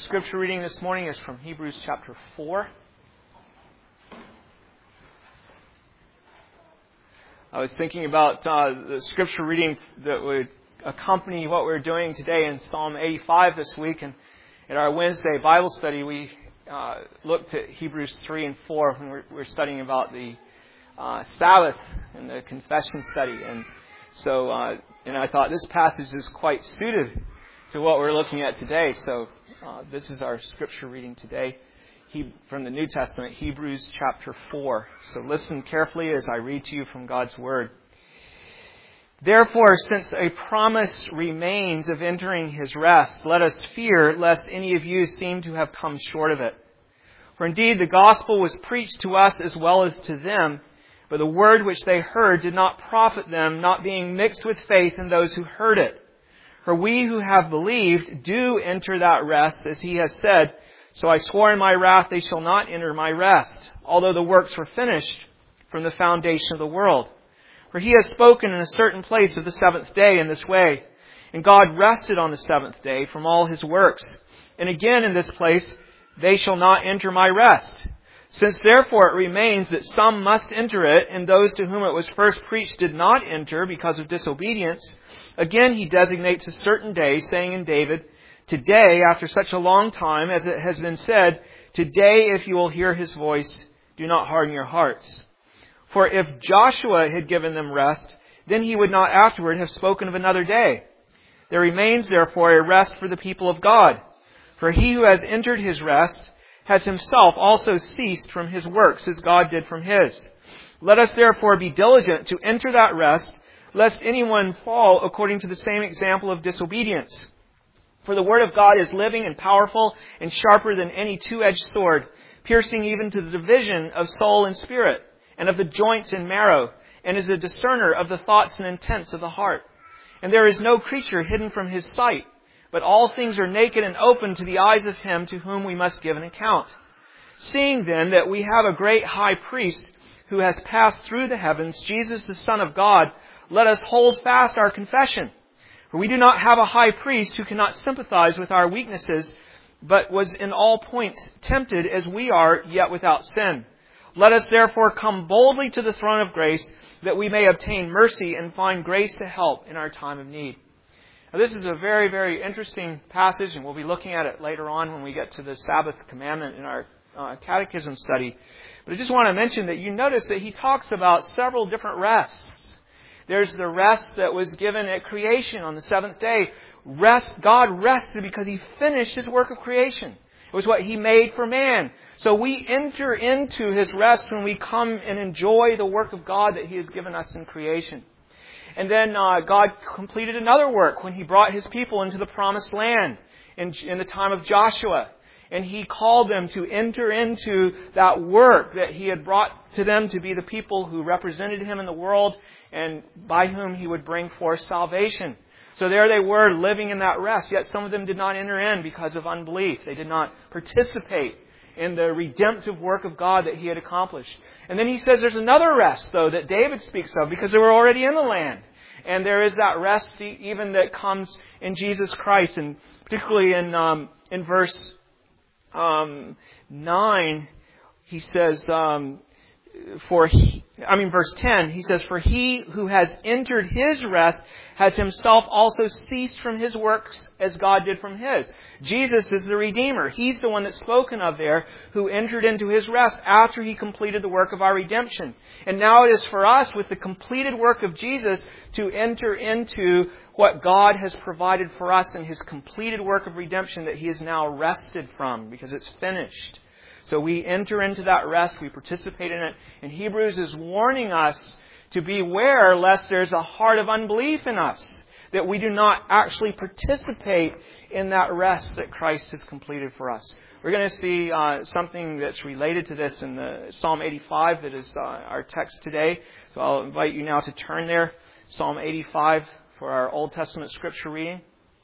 scripture reading this morning is from Hebrews chapter 4. I was thinking about the scripture reading that would accompany what we're doing today in Psalm 85 this week. And in our Wednesday Bible study, we looked at Hebrews 3 and 4 when we're studying about the Sabbath and the confession study. And so I thought this passage is quite suited to what we're looking at today. So this is our scripture reading today from the New Testament, Hebrews chapter 4. So listen carefully as I read to you from God's Word. Therefore, since a promise remains of entering His rest, let us fear lest any of you seem to have come short of it. For indeed the gospel was preached to us as well as to them, but the word which they heard did not profit them, not being mixed with faith in those who heard it. For we who have believed do enter that rest, as He has said, so I swore in my wrath they shall not enter my rest, although the works were finished from the foundation of the world. For He has spoken in a certain place of the seventh day in this way, and God rested on the seventh day from all His works. And again in this place, they shall not enter my rest. Since therefore it remains that some must enter it, and those to whom it was first preached did not enter because of disobedience, again He designates a certain day, saying in David, today, after such a long time, as it has been said, today if you will hear His voice, do not harden your hearts. For if Joshua had given them rest, then he would not afterward have spoken of another day. There remains therefore a rest for the people of God. For he who has entered his rest has himself also ceased from his works as God did from His. Let us therefore be diligent to enter that rest, lest anyone fall according to the same example of disobedience. For the Word of God is living and powerful and sharper than any two-edged sword, piercing even to the division of soul and spirit, and of the joints and marrow, and is a discerner of the thoughts and intents of the heart. And there is no creature hidden from His sight, but all things are naked and open to the eyes of Him to whom we must give an account. Seeing then that we have a great high priest who has passed through the heavens, Jesus the Son of God, let us hold fast our confession. For we do not have a high priest who cannot sympathize with our weaknesses, but was in all points tempted as we are, yet without sin. Let us therefore come boldly to the throne of grace, that we may obtain mercy and find grace to help in our time of need. Now, this is a very, very interesting passage, and we'll be looking at it later on when we get to the Sabbath commandment in our catechism study. But I just want to mention that you notice that he talks about several different rests. There's the rest that was given at creation on the seventh day. God rested because He finished His work of creation. It was what He made for man. So we enter into His rest when we come and enjoy the work of God that He has given us in creation. And then God completed another work when He brought His people into the promised land in the time of Joshua. And He called them to enter into that work that He had brought to them to be the people who represented Him in the world and by whom He would bring forth salvation. So there they were living in that rest, yet some of them did not enter in because of unbelief. They did not participate in the redemptive work of God that He had accomplished. And then he says there's another rest, though, that David speaks of because they were already in the land. And there is that rest even that comes in Jesus Christ. And particularly in verse 9, he says, verse 10, he says, for he who has entered his rest has himself also ceased from his works as God did from His. Jesus is the Redeemer. He's the one that's spoken of there who entered into His rest after He completed the work of our redemption. And now it is for us with the completed work of Jesus to enter into what God has provided for us in His completed work of redemption that He is now rested from because it's finished. So we enter into that rest, we participate in it. And Hebrews is warning us to beware lest there's a heart of unbelief in us, that we do not actually participate in that rest that Christ has completed for us. We're going to see something that's related to this in the Psalm 85 that is our text today. So I'll invite you now to turn there, Psalm 85 for our Old Testament scripture reading.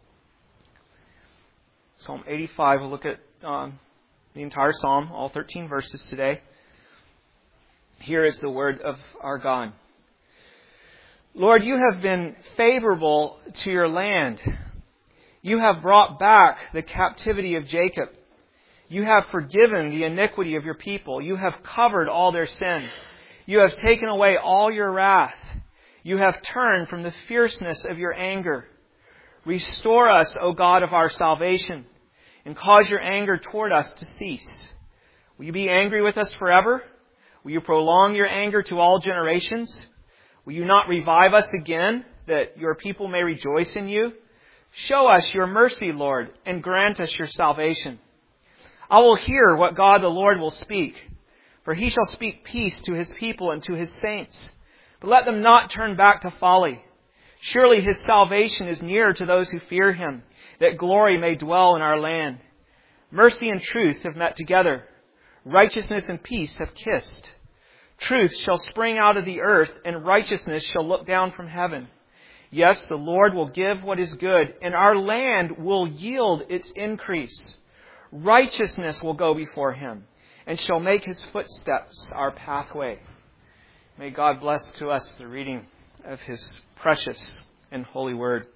Psalm 85, we'll look at the entire psalm, all 13 verses today. Here is the word of our God. Lord, You have been favorable to Your land. You have brought back the captivity of Jacob. You have forgiven the iniquity of your people. You have covered all their sin. You have taken away all your wrath. You have turned from the fierceness of your anger. Restore us, O God of our salvation, and cause your anger toward us to cease. Will you be angry with us forever? Will you prolong your anger to all generations? Will you not revive us again, that your people may rejoice in you? Show us your mercy, Lord, and grant us your salvation. I will hear what God the Lord will speak, for he shall speak peace to his people and to his saints. But let them not turn back to folly. Surely his salvation is near to those who fear him, that glory may dwell in our land. Mercy and truth have met together. Righteousness and peace have kissed. Truth shall spring out of the earth, and righteousness shall look down from heaven. Yes, the Lord will give what is good, and our land will yield its increase. Righteousness will go before him, and shall make his footsteps our pathway. May God bless to us the reading of his precious and holy word.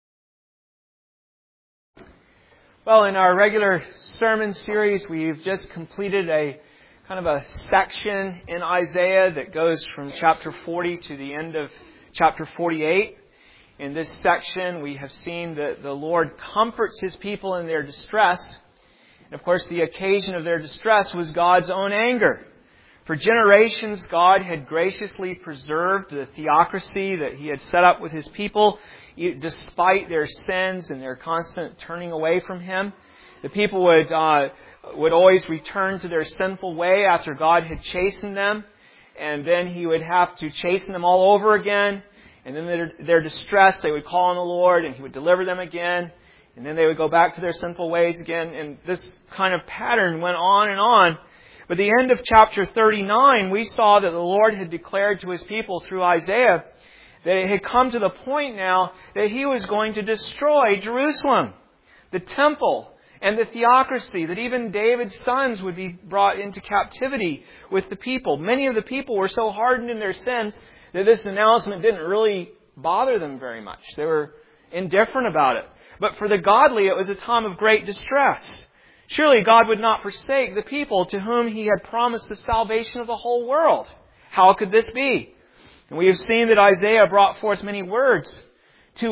Well, in our regular sermon series, we've just completed a kind of a section in Isaiah that goes from chapter 40 to the end of chapter 48. In this section, we have seen that the Lord comforts his people in their distress. And of course, the occasion of their distress was God's own anger. For generations, God had graciously preserved the theocracy that he had set up with his people, despite their sins and their constant turning away from him. The people would always return to their sinful way after God had chastened them, and then he would have to chasten them all over again. And then their distress, they would call on the Lord, and he would deliver them again. And then they would go back to their sinful ways again. And this kind of pattern went on and on. But at the end of chapter 39, we saw that the Lord had declared to his people through Isaiah that it had come to the point now that he was going to destroy Jerusalem, the temple, and the theocracy, that even David's sons would be brought into captivity with the people. Many of the people were so hardened in their sins that this announcement didn't really bother them very much. They were indifferent about it. But for the godly, it was a time of great distress. Surely God would not forsake the people to whom he had promised the salvation of the whole world. How could this be? And we have seen that Isaiah brought forth many words to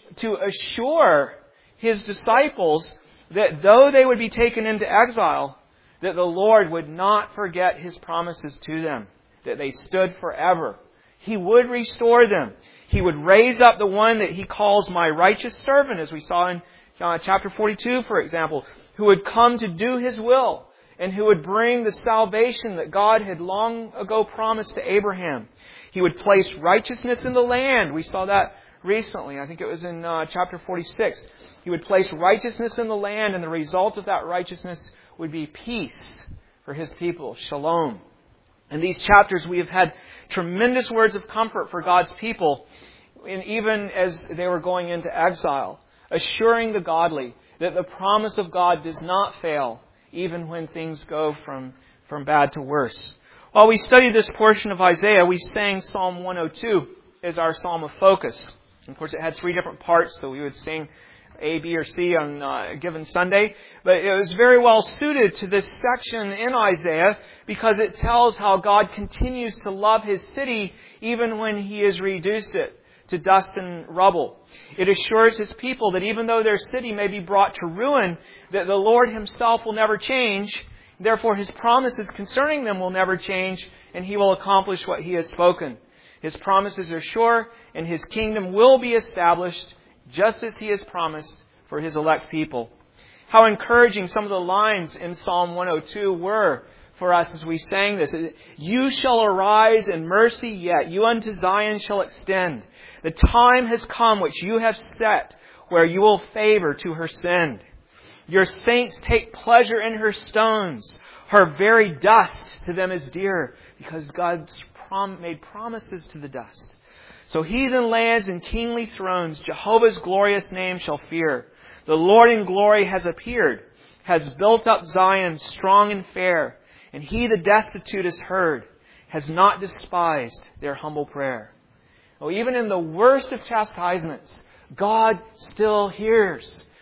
assure his disciples that though they would be taken into exile, that the Lord would not forget his promises to them, that they stood forever. He would restore them. He would raise up the one that he calls my righteous servant, as we saw in chapter 42, for example, who would come to do his will and who would bring the salvation that God had long ago promised to Abraham. He would place righteousness in the land. We saw that recently. I think it was in chapter 46. He would place righteousness in the land, and the result of that righteousness would be peace for his people, shalom. In these chapters, we have had tremendous words of comfort for God's people, and even as they were going into exile, assuring the godly that the promise of God does not fail, even when things go from bad to worse. While we studied this portion of Isaiah, we sang Psalm 102 as our psalm of focus. Of course, it had 3 different parts, so we would sing A, B, or C on a given Sunday. But it was very well suited to this section in Isaiah because it tells how God continues to love his city even when he has reduced it to dust and rubble. It assures his people that even though their city may be brought to ruin, that the Lord himself will never change. Therefore, his promises concerning them will never change, and he will accomplish what he has spoken. His promises are sure, and his kingdom will be established just as he has promised for his elect people. How encouraging some of the lines in Psalm 102 were for us as we sang this. You shall arise in mercy yet. You unto Zion shall extend. The time has come which you have set, where you will favor to her send. Your saints take pleasure in her stones. Her very dust to them is dear, because God's made promises to the dust. So heathen lands and kingly thrones, Jehovah's glorious name shall fear. The Lord in glory has appeared, has built up Zion strong and fair. And he the destitute has heard, has not despised their humble prayer. Oh, even in the worst of chastisements, God still hears.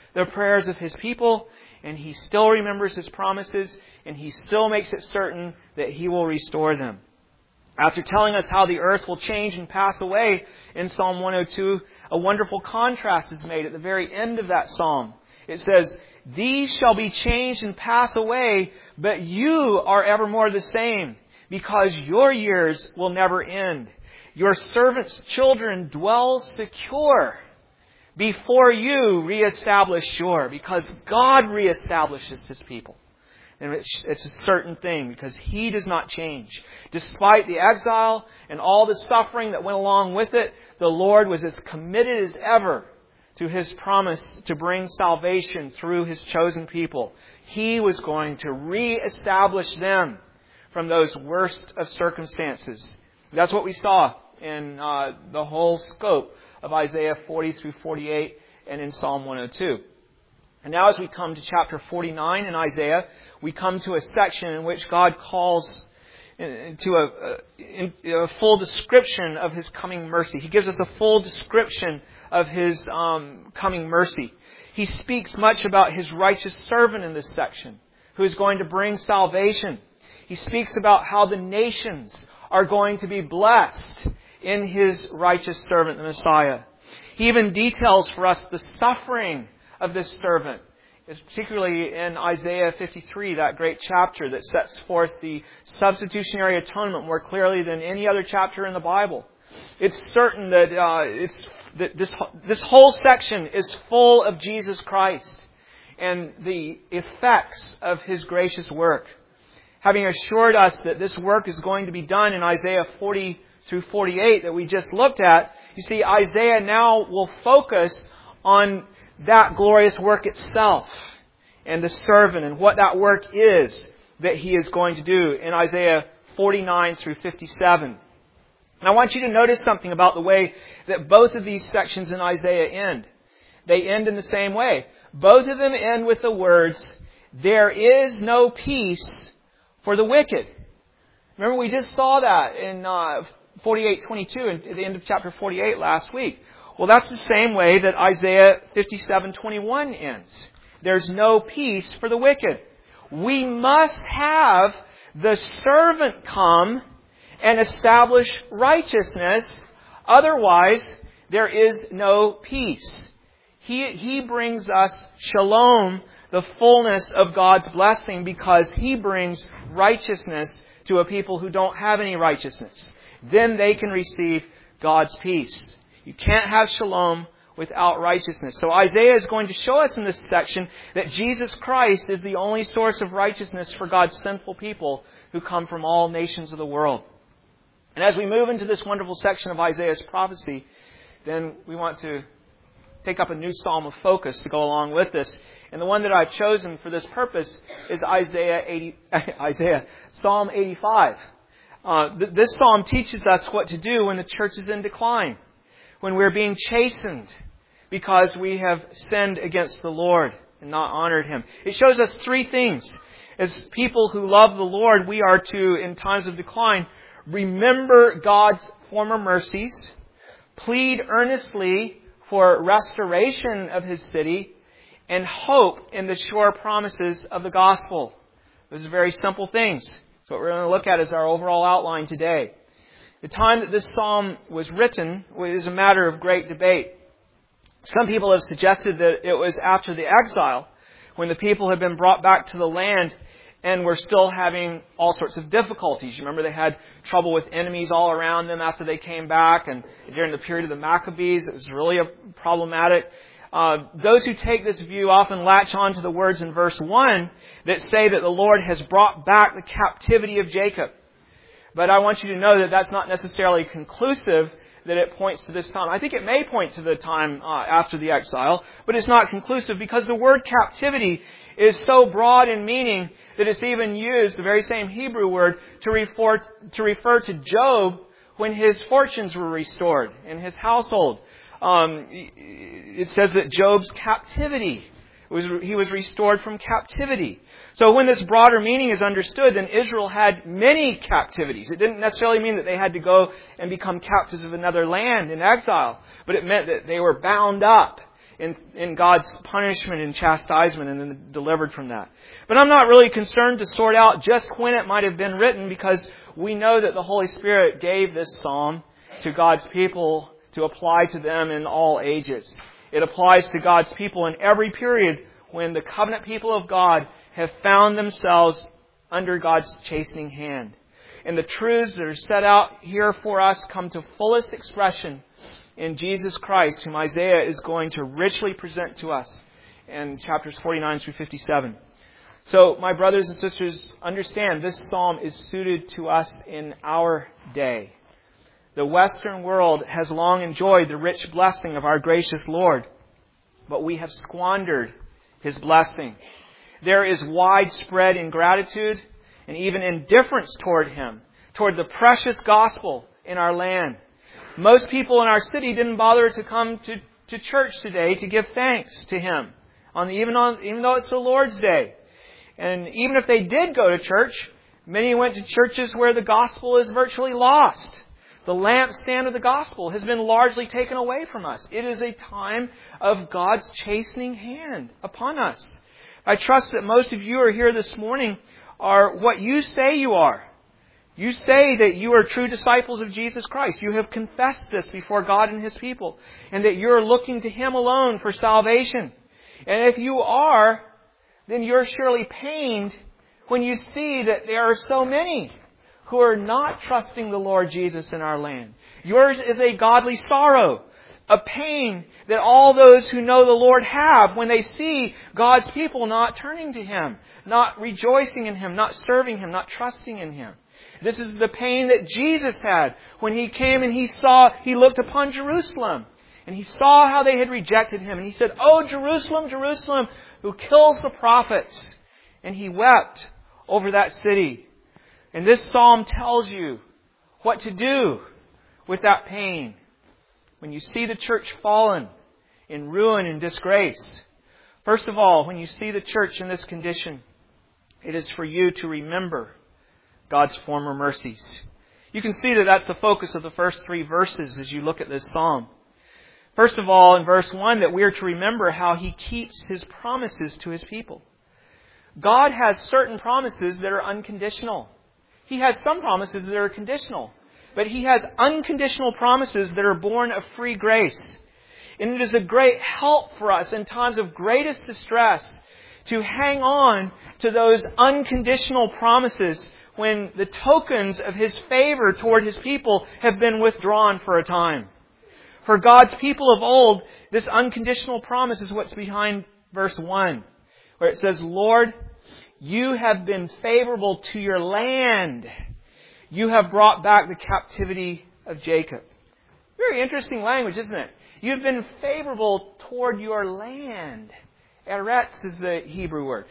the prayers of His people, and He still remembers His promises, and He still makes it certain that He will restore them. After telling us how the earth will change and pass away in Psalm 102, a wonderful contrast is made at the very end of that psalm. It says, "These shall be changed and pass away, but you are evermore the same, because your years will never end. Your servants' children dwell secure. Before you reestablish sure," because God reestablishes His people. And it's a certain thing, because He does not change. Despite the exile and all the suffering that went along with it, the Lord was as committed as ever to His promise to bring salvation through His chosen people. He was going to reestablish them from those worst of circumstances. That's what we saw in the whole scope of Isaiah 40 through 48 and in Psalm 102. And now as we come to chapter 49 in Isaiah, we come to a section in which God calls to a full description of His coming mercy. He gives us a full description of His coming mercy. He speaks much about His righteous servant in this section, who is going to bring salvation. He speaks about how the nations are going to be blessed in His righteous servant, the Messiah. He even details for us the suffering of this servant, particularly in Isaiah 53, that great chapter that sets forth the substitutionary atonement more clearly than any other chapter in the Bible. It's certain that this whole section is full of Jesus Christ and the effects of His gracious work. Having assured us that this work is going to be done in Isaiah 40 through 48 that we just looked at, you see, Isaiah now will focus on that glorious work itself and the servant and what that work is that He is going to do in Isaiah 49 through 57. And I want you to notice something about the way that both of these sections in Isaiah end. They end in the same way. Both of them end with the words, "There is no peace for the wicked." Remember, we just saw that in 48:22 at the end of chapter 48 last week. Well, that's the same way that Isaiah 57:21 ends. There's no peace for the wicked. We must have the servant come and establish righteousness. Otherwise, there is no peace. He brings us shalom, the fullness of God's blessing, because He brings righteousness to a people who don't have any righteousness. Then they can receive God's peace. You can't have shalom without righteousness. So Isaiah is going to show us in this section that Jesus Christ is the only source of righteousness for God's sinful people who come from all nations of the world. And as we move into this wonderful section of Isaiah's prophecy, then we want to take up a new psalm of focus to go along with this. And the one that I've chosen for this purpose is Psalm 85. This psalm teaches us what to do when the church is in decline, when we're being chastened because we have sinned against the Lord and not honored Him. It shows us three things. As people who love the Lord, we are to, in times of decline, remember God's former mercies, plead earnestly for restoration of His city, and hope in the sure promises of the gospel. Those are very simple things. So what we're going to look at is our overall outline today. The time that this psalm was written is a matter of great debate. Some people have suggested that it was after the exile, when the people had been brought back to the land and were still having all sorts of difficulties. You remember they had trouble with enemies all around them after they came back, and during the period of the Maccabees, it was really problematic. Those who take this view often latch on to the words in verse 1 that say that the Lord has brought back the captivity of Jacob. But I want you to know that that's not necessarily conclusive that it points to this time. I think it may point to the time after the exile, but it's not conclusive because the word captivity is so broad in meaning that it's even used, the very same Hebrew word, to refer to Job when his fortunes were restored in his household. It says that Job's captivity, he was restored from captivity. So when this broader meaning is understood, then Israel had many captivities. It didn't necessarily mean that they had to go and become captives of another land in exile, but it meant that they were bound up in God's punishment and chastisement and then delivered from that. But I'm not really concerned to sort out just when it might have been written, because we know that the Holy Spirit gave this psalm to God's people to apply to them in all ages. It applies to God's people in every period when the covenant people of God have found themselves under God's chastening hand. And the truths that are set out here for us come to fullest expression in Jesus Christ, whom Isaiah is going to richly present to us in chapters 49 through 57. So, my brothers and sisters, understand this psalm is suited to us in our day. The Western world has long enjoyed the rich blessing of our gracious Lord, but we have squandered His blessing. There is widespread ingratitude and even indifference toward Him, toward the precious gospel in our land. Most people in our city didn't bother to come to church today to give thanks to Him, even though it's the Lord's Day. And even if they did go to church, many went to churches where the gospel is virtually lost. The lampstand of the gospel has been largely taken away from us. It is a time of God's chastening hand upon us. I trust that most of you are here this morning are what you say you are. You say that you are true disciples of Jesus Christ. You have confessed this before God and His people, and that you're looking to Him alone for salvation. And if you are, then you're surely pained when you see that there are so many who are not trusting the Lord Jesus in our land. Yours is a godly sorrow, a pain that all those who know the Lord have when they see God's people not turning to Him, not rejoicing in Him, not serving Him, not trusting in Him. This is the pain that Jesus had when He came and He looked upon Jerusalem. And He saw how they had rejected Him. And He said, "Oh, Jerusalem, Jerusalem, who kills the prophets." And He wept over that city. And this psalm tells you what to do with that pain. When you see the church fallen in ruin and disgrace, first of all, when you see the church in this condition, it is for you to remember God's former mercies. You can see that that's the focus of the first 3 verses as you look at this psalm. First of all, in verse 1, that we are to remember how He keeps His promises to His people. God has certain promises that are unconditional. He has some promises that are conditional. But He has unconditional promises that are born of free grace. And it is a great help for us in times of greatest distress to hang on to those unconditional promises when the tokens of His favor toward His people have been withdrawn for a time. For God's people of old, this unconditional promise is what's behind verse 1, where it says, "Lord, You have been favorable to Your land. You have brought back the captivity of Jacob." Very interesting language, isn't it? You've been favorable toward your land. Eretz is the Hebrew word.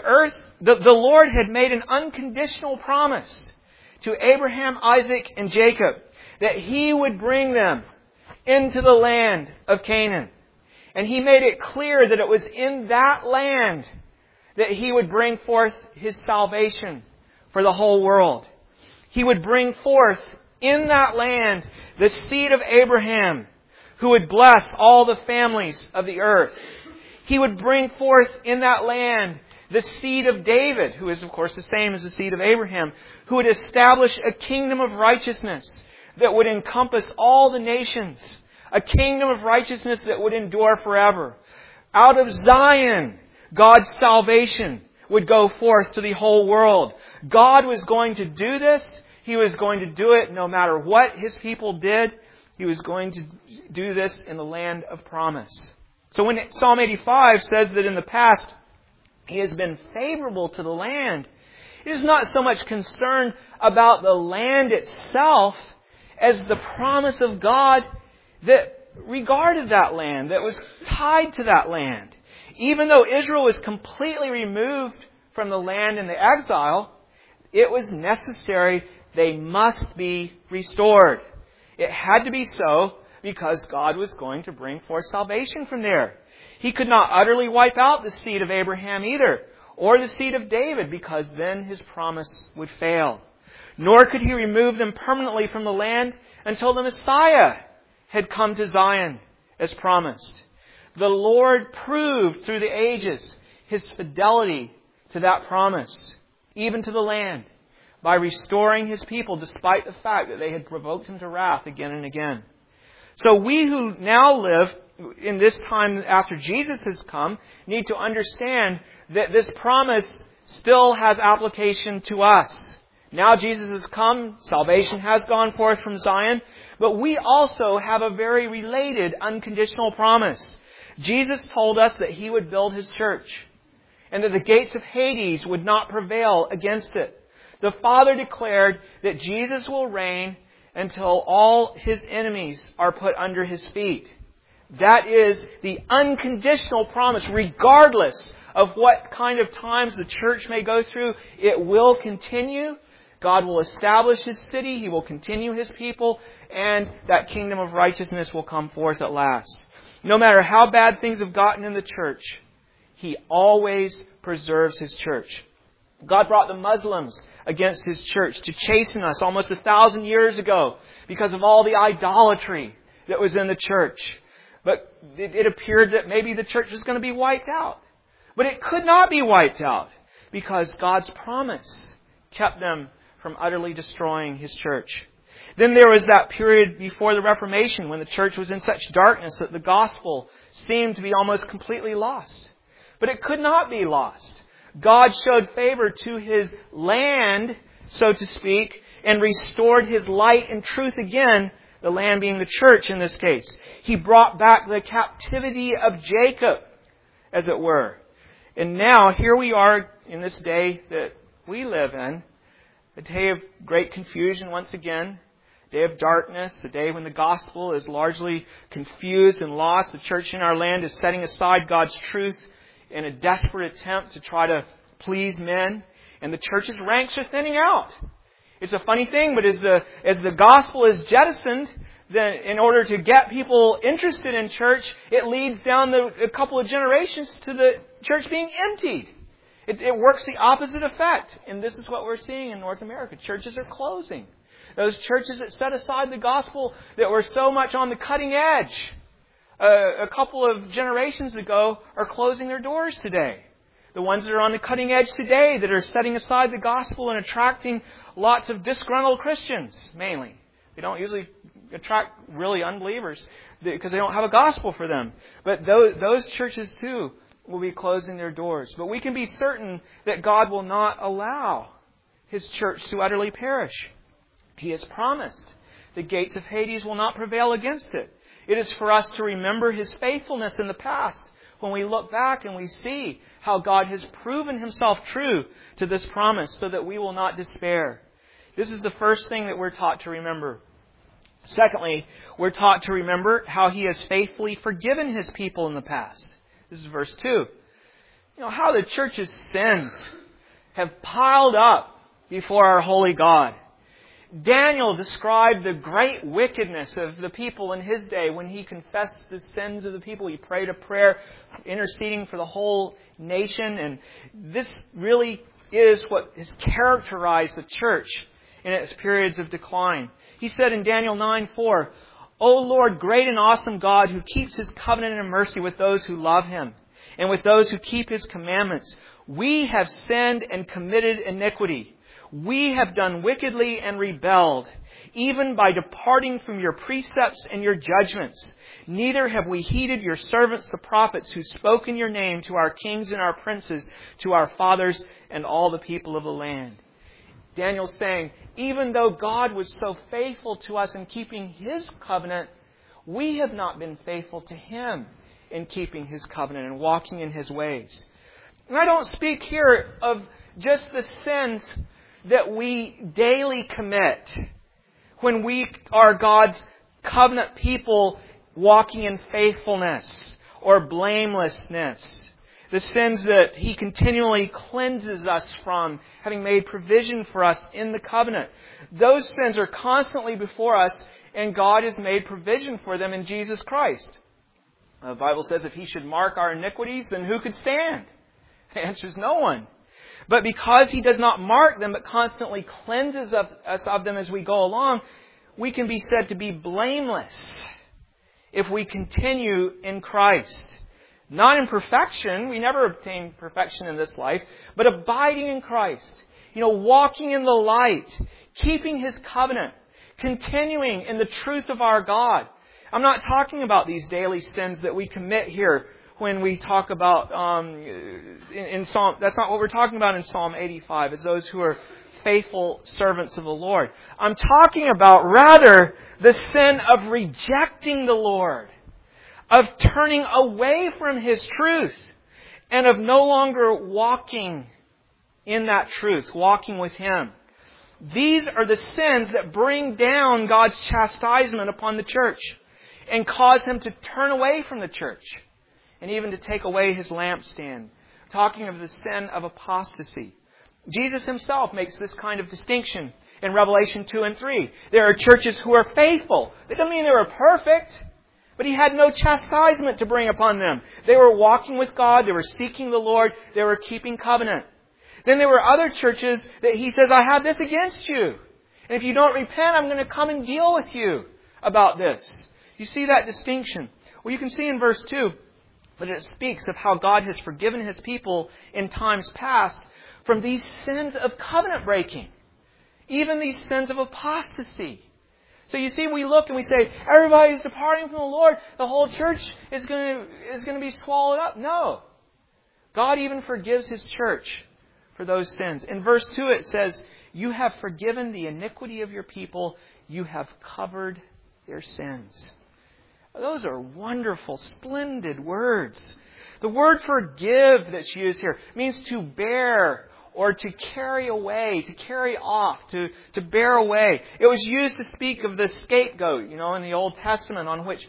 The Lord had made an unconditional promise to Abraham, Isaac, and Jacob that He would bring them into the land of Canaan. And He made it clear that it was in that land that He would bring forth His salvation for the whole world. He would bring forth in that land the seed of Abraham, who would bless all the families of the earth. He would bring forth in that land the seed of David, who is of course the same as the seed of Abraham, who would establish a kingdom of righteousness that would encompass all the nations. A kingdom of righteousness that would endure forever. Out of Zion, God's salvation would go forth to the whole world. God was going to do this. He was going to do it no matter what His people did. He was going to do this in the land of promise. So when Psalm 85 says that in the past He has been favorable to the land, it is not so much concerned about the land itself as the promise of God that regarded that land, that was tied to that land. Even though Israel was completely removed from the land in the exile, it was necessary. They must be restored. It had to be so because God was going to bring forth salvation from there. He could not utterly wipe out the seed of Abraham either, or the seed of David, because then His promise would fail. Nor could He remove them permanently from the land until the Messiah had come to Zion as promised. The Lord proved through the ages His fidelity to that promise, even to the land, by restoring His people despite the fact that they had provoked Him to wrath again and again. So we who now live in this time after Jesus has come need to understand that this promise still has application to us. Now Jesus has come, salvation has gone forth from Zion, but we also have a very related unconditional promise. Jesus told us that He would build His church and that the gates of Hades would not prevail against it. The Father declared that Jesus will reign until all His enemies are put under His feet. That is the unconditional promise, regardless of what kind of times the church may go through. It will continue. God will establish His city. He will continue His people. And that kingdom of righteousness will come forth at last. No matter how bad things have gotten in the church, He always preserves His church. God brought the Muslims against His church to chasten us almost 1,000 years ago because of all the idolatry that was in the church. But it appeared that maybe the church was going to be wiped out. But it could not be wiped out because God's promise kept them from utterly destroying His church. Then there was that period before the Reformation when the church was in such darkness that the gospel seemed to be almost completely lost. But it could not be lost. God showed favor to His land, so to speak, and restored His light and truth again, the land being the church in this case. He brought back the captivity of Jacob, as it were. And now, here we are in this day that we live in, a day of great confusion once again, a day of darkness, a day when the gospel is largely confused and lost. The church in our land is setting aside God's truth in a desperate attempt to try to please men. And the church's ranks are thinning out. It's a funny thing, but as the gospel is jettisoned, then in order to get people interested in church, it leads down a couple of generations to the church being emptied. It works the opposite effect. And this is what we're seeing in North America. Churches are closing. Those churches that set aside the gospel that were so much on the cutting edge a couple of generations ago are closing their doors today. The ones that are on the cutting edge today that are setting aside the gospel and attracting lots of disgruntled Christians, mainly. They don't usually attract really unbelievers because they don't have a gospel for them. But those churches too will be closing their doors. But we can be certain that God will not allow His church to utterly perish. He has promised the gates of Hades will not prevail against it. It is for us to remember His faithfulness in the past when we look back and we see how God has proven Himself true to this promise so that we will not despair. This is the first thing that we're taught to remember. Secondly, we're taught to remember how He has faithfully forgiven His people in the past. This is verse 2. You know, how the church's sins have piled up before our holy God. Daniel described the great wickedness of the people in his day when he confessed the sins of the people. He prayed a prayer interceding for the whole nation. And this really is what has characterized the church in its periods of decline. He said in Daniel 9:4, "O Lord, great and awesome God, who keeps His covenant and mercy with those who love Him and with those who keep His commandments, we have sinned and committed iniquity. We have done wickedly and rebelled, even by departing from Your precepts and Your judgments. Neither have we heeded Your servants, the prophets, who spoke in Your name to our kings and our princes, to our fathers and all the people of the land." Daniel's saying, even though God was so faithful to us in keeping His covenant, we have not been faithful to Him in keeping His covenant and walking in His ways. And I don't speak here of just the sins that we daily commit when we are God's covenant people walking in faithfulness or blamelessness. The sins that He continually cleanses us from, having made provision for us in the covenant. Those sins are constantly before us, and God has made provision for them in Jesus Christ. The Bible says if He should mark our iniquities, then who could stand? The answer is no one. But because He does not mark them, but constantly cleanses us of them as we go along, we can be said to be blameless if we continue in Christ. Not in perfection. We never obtain perfection in this life. But abiding in Christ. Walking in the light. Keeping His covenant. Continuing in the truth of our God. I'm not talking about these daily sins that we commit here when we talk about in Psalm. That's not what we're talking about in Psalm 85. As those who are faithful servants of the Lord. I'm talking about rather the sin of rejecting the Lord, of turning away from His truth, and of no longer walking in that truth, walking with Him. These are the sins that bring down God's chastisement upon the church and cause Him to turn away from the church and even to take away His lampstand. Talking of the sin of apostasy. Jesus Himself makes this kind of distinction in Revelation 2 and 3. There are churches who are faithful. That doesn't mean they were perfect, but He had no chastisement to bring upon them. They were walking with God. They were seeking the Lord. They were keeping covenant. Then there were other churches that He says, I have this against you. And if you don't repent, I'm going to come and deal with you about this. You see that distinction? Well, you can see in verse 2 that it speaks of how God has forgiven His people in times past from these sins of covenant breaking. Even these sins of apostasy. So you see, we look and we say, everybody's departing from the Lord. The whole church is going to be swallowed up. No. God even forgives His church for those sins. In verse 2 it says, you have forgiven the iniquity of your people. You have covered their sins. Those are wonderful, splendid words. The word forgive that's used here means to bear or to carry away, to carry off, to bear away. It was used to speak of the scapegoat, in the Old Testament, on which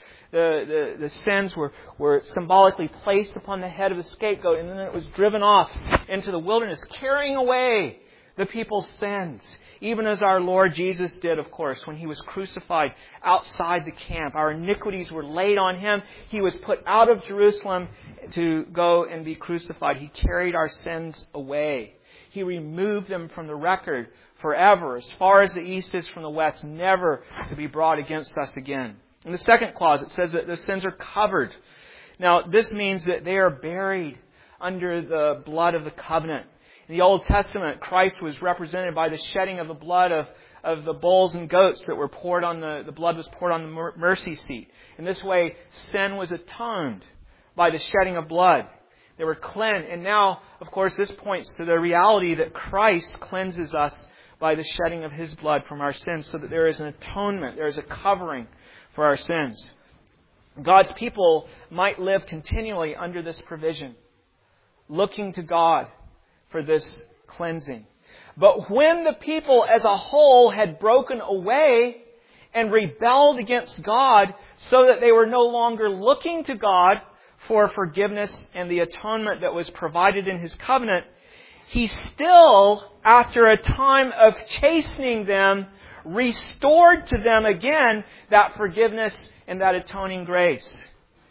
the sins were symbolically placed upon the head of the scapegoat, and then it was driven off into the wilderness, carrying away the people's sins. Even as our Lord Jesus did, of course, when He was crucified outside the camp. Our iniquities were laid on Him. He was put out of Jerusalem to go and be crucified. He carried our sins away. He removed them from the record forever, as far as the east is from the west, never to be brought against us again. In the second clause, it says that the sins are covered. Now, this means that they are buried under the blood of the covenant. In the Old Testament, Christ was represented by the shedding of the blood of the bulls and goats that were poured on the blood was poured on the mercy seat. In this way, sin was atoned by the shedding of blood. They were cleansed. And now, of course, this points to the reality that Christ cleanses us by the shedding of His blood from our sins, so that there is an atonement, there is a covering for our sins. God's people might live continually under this provision, looking to God for this cleansing. But when the people as a whole had broken away and rebelled against God, so that they were no longer looking to God for forgiveness and the atonement that was provided in His covenant, He still, after a time of chastening them, restored to them again that forgiveness and that atoning grace.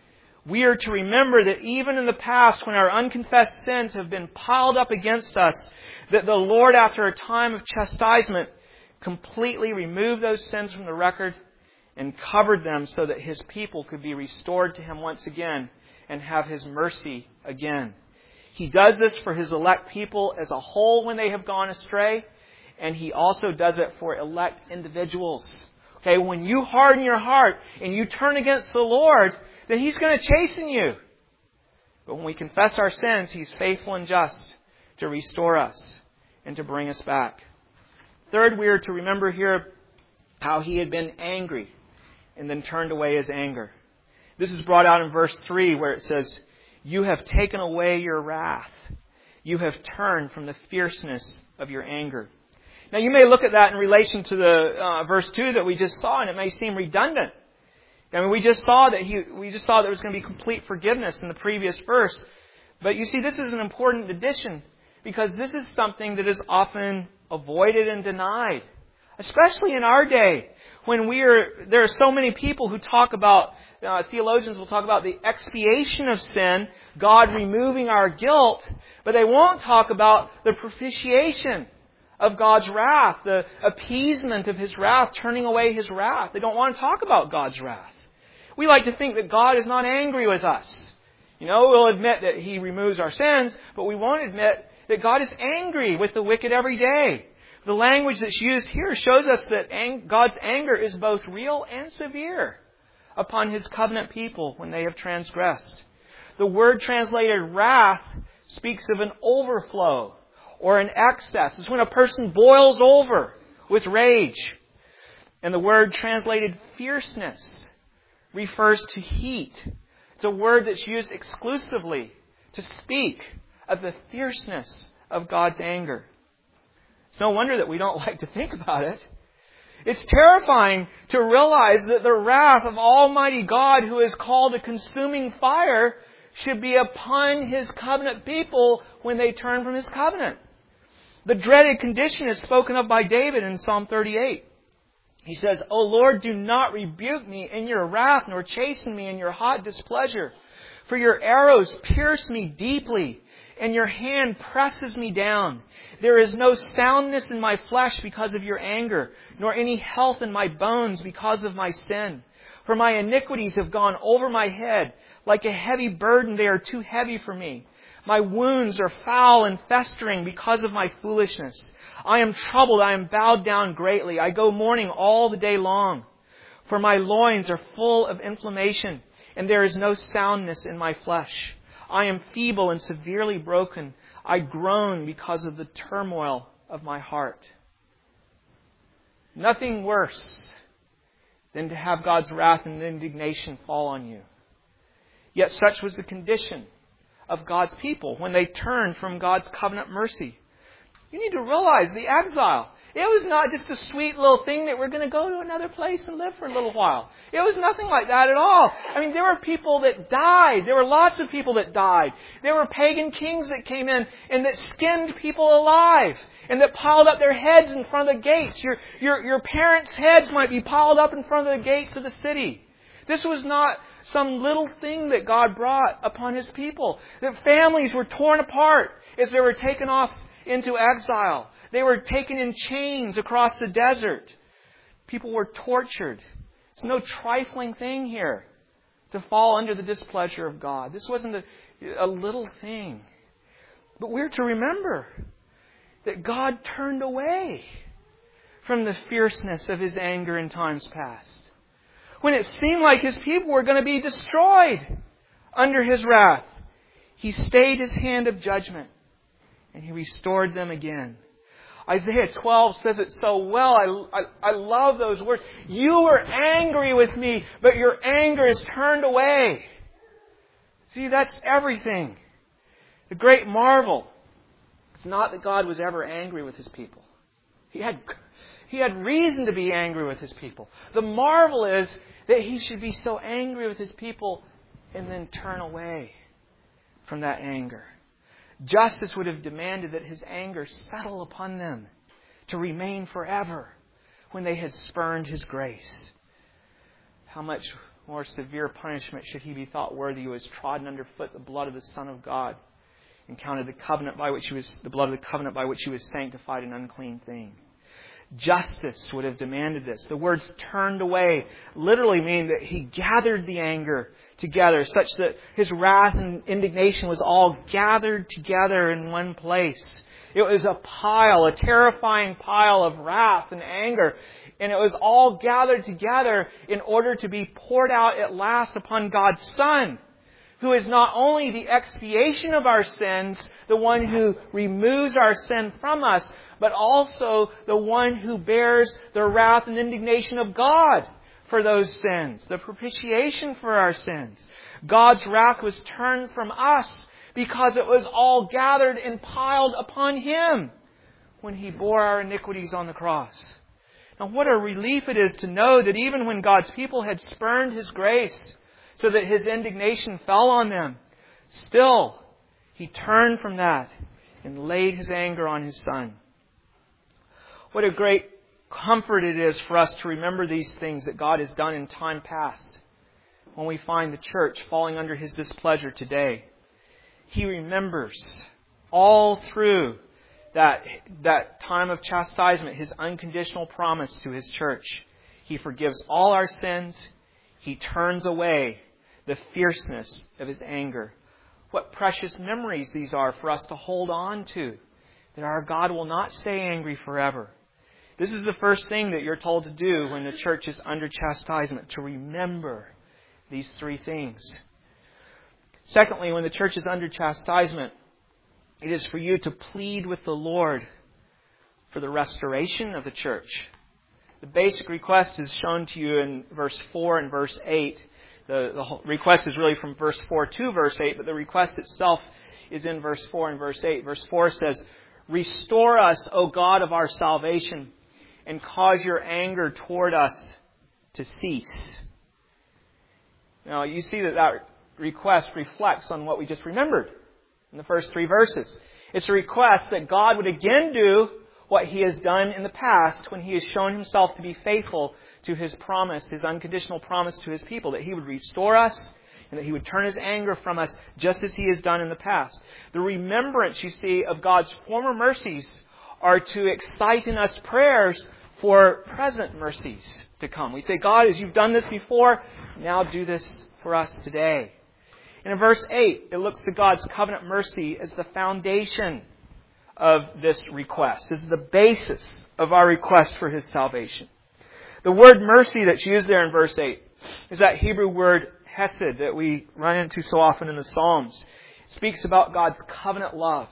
We are to remember that even in the past, when our unconfessed sins have been piled up against us, that the Lord, after a time of chastisement, completely removed those sins from the record and covered them so that His people could be restored to Him once again and have His mercy again. He does this for His elect people as a whole when they have gone astray, and He also does it for elect individuals. Okay, when you harden your heart and you turn against the Lord, then He's going to chasten you. But when we confess our sins, He's faithful and just to restore us and to bring us back. Third, we are to remember here how He had been angry and then turned away His anger. This is brought out in verse 3 where it says, you have taken away your wrath. You have turned from the fierceness of your anger. Now you may look at that in relation to the verse 2 that we just saw, and it may seem redundant. I mean, we just saw that there was going to be complete forgiveness in the previous verse. But you see, this is an important addition, because this is something that is often avoided and denied. Especially in our day, when there are so many people who talk about, theologians will talk about the expiation of sin, God removing our guilt, but they won't talk about the propitiation of God's wrath, the appeasement of His wrath, turning away His wrath. They don't want to talk about God's wrath. We like to think that God is not angry with us. We'll admit that He removes our sins, but we won't admit that God is angry with the wicked every day. The language that's used here shows us that God's anger is both real and severe upon His covenant people when they have transgressed. The word translated wrath speaks of an overflow or an excess. It's when a person boils over with rage. And the word translated fierceness refers to heat. It's a word that's used exclusively to speak of the fierceness of God's anger. It's no wonder that we don't like to think about it. It's terrifying to realize that the wrath of Almighty God, who is called a consuming fire, should be upon His covenant people when they turn from His covenant. The dreaded condition is spoken of by David in Psalm 38. He says, "O Lord, do not rebuke me in your wrath, nor chasten me in your hot displeasure. For your arrows pierce me deeply, and your hand presses me down. There is no soundness in my flesh because of your anger, nor any health in my bones because of my sin. For my iniquities have gone over my head. Like a heavy burden, they are too heavy for me. My wounds are foul and festering because of my foolishness. I am troubled, I am bowed down greatly. I go mourning all the day long. For my loins are full of inflammation, and there is no soundness in my flesh. I am feeble and severely broken. I groan because of the turmoil of my heart." Nothing worse than to have God's wrath and indignation fall on you. Yet such was the condition of God's people when they turned from God's covenant mercy. You need to realize the exile. It was not just a sweet little thing that we're going to go to another place and live for a little while. It was nothing like that at all. I mean, there were people that died. There were lots of people that died. There were pagan kings that came in and that skinned people alive and that piled up their heads in front of the gates. Your parents' heads might be piled up in front of the gates of the city. This was not some little thing that God brought upon His people. That families were torn apart as they were taken off into exile. They were taken in chains across the desert. People were tortured. It's no trifling thing here to fall under the displeasure of God. This wasn't a little thing. But we're to remember that God turned away from the fierceness of His anger in times past. When it seemed like His people were going to be destroyed under His wrath, He stayed His hand of judgment and He restored them again. Isaiah 12 says it so well. I love those words. You were angry with me, but your anger is turned away. See, that's everything. The great marvel is not that God was ever angry with His people. He had reason to be angry with His people. The marvel is that He should be so angry with His people and then turn away from that anger. Justice would have demanded that His anger settle upon them to remain forever when they had spurned His grace. How much more severe punishment should He be thought worthy who has trodden underfoot the blood of the Son of God and counted the blood of the covenant by which He was sanctified an unclean thing? Justice would have demanded this. The words turned away literally mean that He gathered the anger together such that His wrath and indignation was all gathered together in one place. It was a terrifying pile of wrath and anger. And it was all gathered together in order to be poured out at last upon God's Son, who is not only the expiation of our sins, the one who removes our sin from us, but also the one who bears the wrath and indignation of God for those sins, the propitiation for our sins. God's wrath was turned from us because it was all gathered and piled upon Him when He bore our iniquities on the cross. Now, what a relief it is to know that even when God's people had spurned His grace so that His indignation fell on them, still He turned from that and laid His anger on His Son. What a great comfort it is for us to remember these things that God has done in time past when we find the church falling under His displeasure today. He remembers all through that time of chastisement His unconditional promise to His church. He forgives all our sins. He turns away the fierceness of His anger what precious memories these are for us to hold on to. That our God will not stay angry forever. This is the first thing that you're told to do when the church is under chastisement, to remember these three things. Secondly, when the church is under chastisement, it is for you to plead with the Lord for the restoration of the church. The basic request is shown to you in verse 4 and verse 8. The request is really from verse 4 to verse 8, but the request itself is in verse 4 and verse 8. Verse 4 says, "Restore us, O God of our salvation, and cause your anger toward us to cease." Now, you see that request reflects on what we just remembered in the first three verses. It's a request that God would again do what He has done in the past when He has shown Himself to be faithful to His promise, His unconditional promise to His people, that He would restore us and that He would turn His anger from us just as He has done in the past. The remembrance, you see, of God's former mercies are to excite in us prayers for present mercies to come. We say, God, as you've done this before, now do this for us today. And in verse 8, it looks to God's covenant mercy as the foundation of this request. This is the basis of our request for His salvation. The word mercy that's used there in verse 8 is that Hebrew word hesed that we run into so often in the Psalms. It speaks about God's covenant love.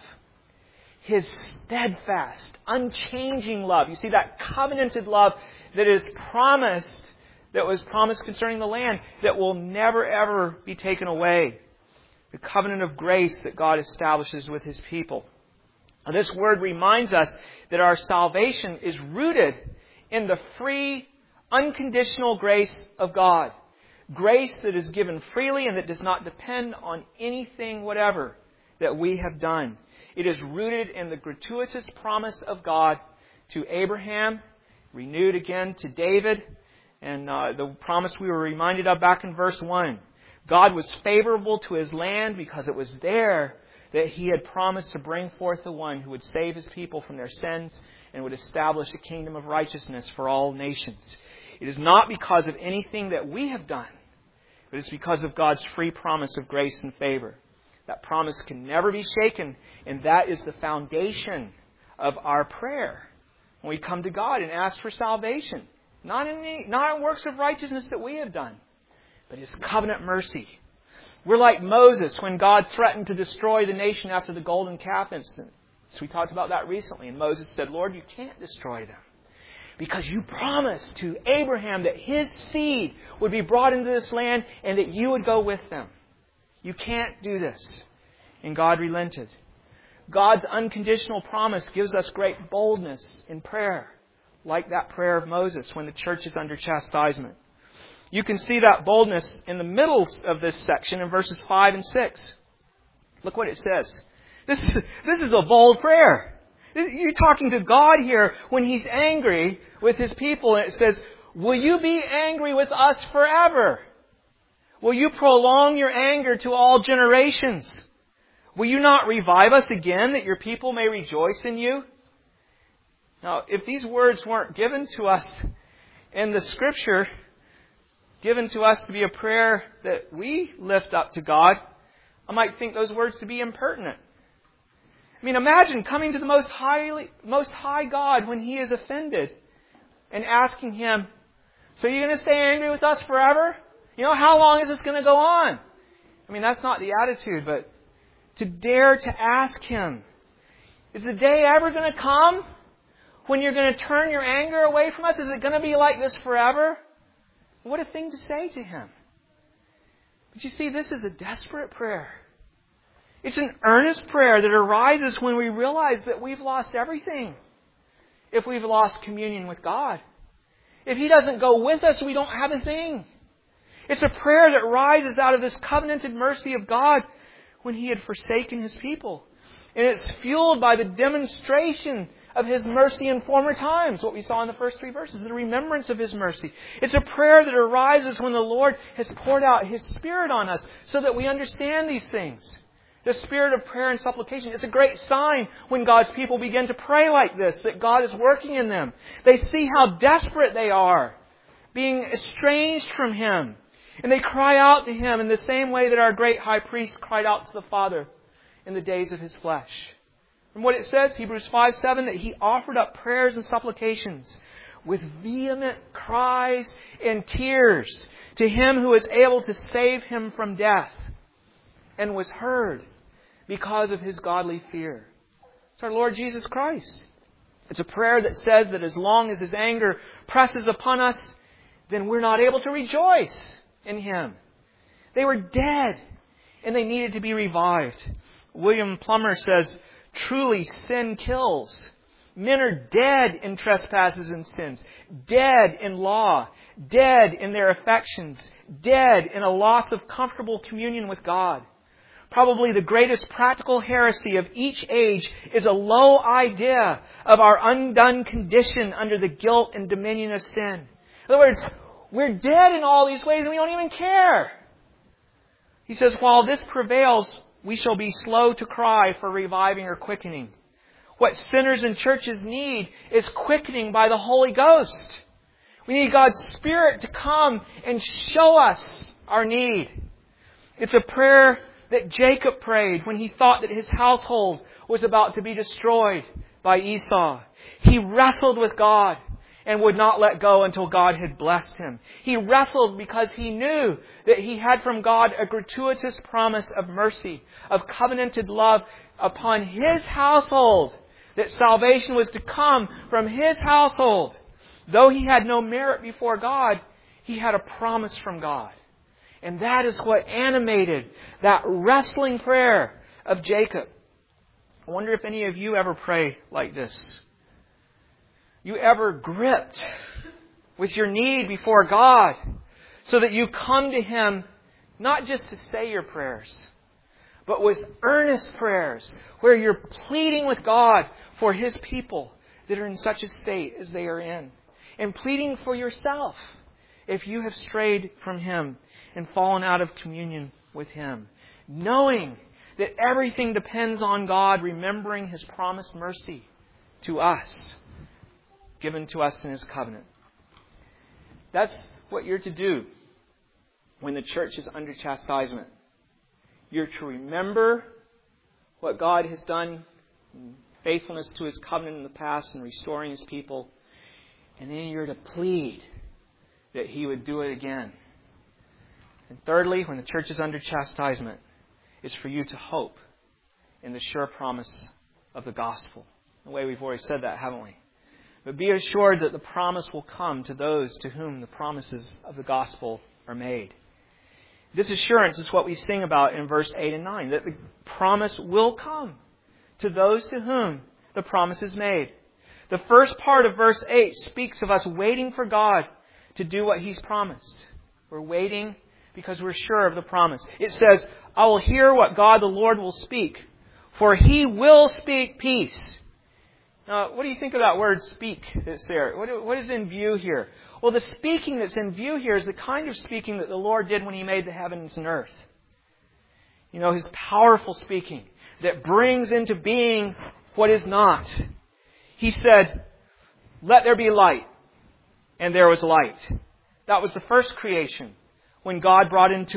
His steadfast, unchanging love. You see, that covenanted love that is promised, that was promised concerning the land, that will never ever be taken away. The covenant of grace that God establishes with His people. Now, this word reminds us that our salvation is rooted in the free, unconditional grace of God. Grace that is given freely and that does not depend on anything whatever that we have done. It is rooted in the gratuitous promise of God to Abraham, renewed again to David, and the promise we were reminded of back in verse 1. God was favorable to His land because it was there that He had promised to bring forth the one who would save His people from their sins and would establish a kingdom of righteousness for all nations. It is not because of anything that we have done, but it's because of God's free promise of grace and favor. That promise can never be shaken, and that is the foundation of our prayer. When we come to God and ask for salvation, not in works of righteousness that we have done, but His covenant mercy. We're like Moses when God threatened to destroy the nation after the golden calf incident. So we talked about that recently, and Moses said, Lord, you can't destroy them, because you promised to Abraham that his seed would be brought into this land and that you would go with them. You can't do this. And God relented. God's unconditional promise gives us great boldness in prayer, like that prayer of Moses when the church is under chastisement. You can see that boldness in the middle of this section in verses 5 and 6. Look what it says. This is a bold prayer. You're talking to God here when He's angry with His people, and it says, will you be angry with us forever? Will you prolong your anger to all generations? Will you not revive us again, that your people may rejoice in you? Now, if these words weren't given to us in the Scripture, given to us to be a prayer that we lift up to God, I might think those words to be impertinent. I mean, imagine coming to the Most High God when He is offended and asking Him, so you're going to stay angry with us forever? You know, how long is this going to go on? I mean, that's not the attitude, but to dare to ask Him, is the day ever going to come when you're going to turn your anger away from us? Is it going to be like this forever? What a thing to say to Him. But you see, this is a desperate prayer. It's an earnest prayer that arises when we realize that we've lost everything. If we've lost communion with God. If He doesn't go with us, we don't have a thing. It's a prayer that rises out of this covenanted mercy of God when He had forsaken His people. And it's fueled by the demonstration of His mercy in former times. What we saw in the first three verses, the remembrance of His mercy. It's a prayer that arises when the Lord has poured out His Spirit on us so that we understand these things. The spirit of prayer and supplication is a great sign when God's people begin to pray like this, that God is working in them. They see how desperate they are, being estranged from Him. And they cry out to Him in the same way that our great high priest cried out to the Father in the days of His flesh. And what it says, Hebrews 5:7, that He offered up prayers and supplications with vehement cries and tears to Him who is able to save him from death, and was heard because of His godly fear. It's our Lord Jesus Christ. It's a prayer that says that as long as His anger presses upon us, then we're not able to rejoice in Him. They were dead, and they needed to be revived. William Plummer says, truly sin kills. Men are dead in trespasses and sins, dead in law, dead in their affections, dead in a loss of comfortable communion with God. Probably the greatest practical heresy of each age is a low idea of our undone condition under the guilt and dominion of sin. In other words, we're dead in all these ways and we don't even care. He says, while this prevails, we shall be slow to cry for reviving or quickening. What sinners and churches need is quickening by the Holy Ghost. We need God's Spirit to come and show us our need. It's a prayer that Jacob prayed when he thought that his household was about to be destroyed by Esau. He wrestled with God and would not let go until God had blessed him. He wrestled because he knew that he had from God a gratuitous promise of mercy, of covenanted love upon his household, that salvation was to come from his household. Though he had no merit before God, he had a promise from God. And that is what animated that wrestling prayer of Jacob. I wonder if any of you ever pray like this. You ever gripped with your need before God so that you come to Him not just to say your prayers, but with earnest prayers where you're pleading with God for His people that are in such a state as they are in. And pleading for yourself if you have strayed from Him and fallen out of communion with Him. Knowing that everything depends on God, remembering His promised mercy to us, given to us in His covenant. That's what you're to do when the church is under chastisement. You're to remember what God has done in faithfulness to His covenant in the past and restoring His people. And then you're to plead that He would do it again. And thirdly, when the church is under chastisement, is for you to hope in the sure promise of the gospel. In a way, we've already said that, haven't we? But be assured that the promise will come to those to whom the promises of the gospel are made. This assurance is what we sing about in verse 8 and 9, that the promise will come to those to whom the promise is made. The first part of verse 8 speaks of us waiting for God to do what He's promised. We're waiting because we're sure of the promise. It says, I will hear what God the Lord will speak, for He will speak peace. Now, what do you think of that word speak that's there? What is in view here? Well, the speaking that's in view here is the kind of speaking that the Lord did when He made the heavens and earth. You know, His powerful speaking that brings into being what is not. He said, let there be light. And there was light. That was the first creation when God brought into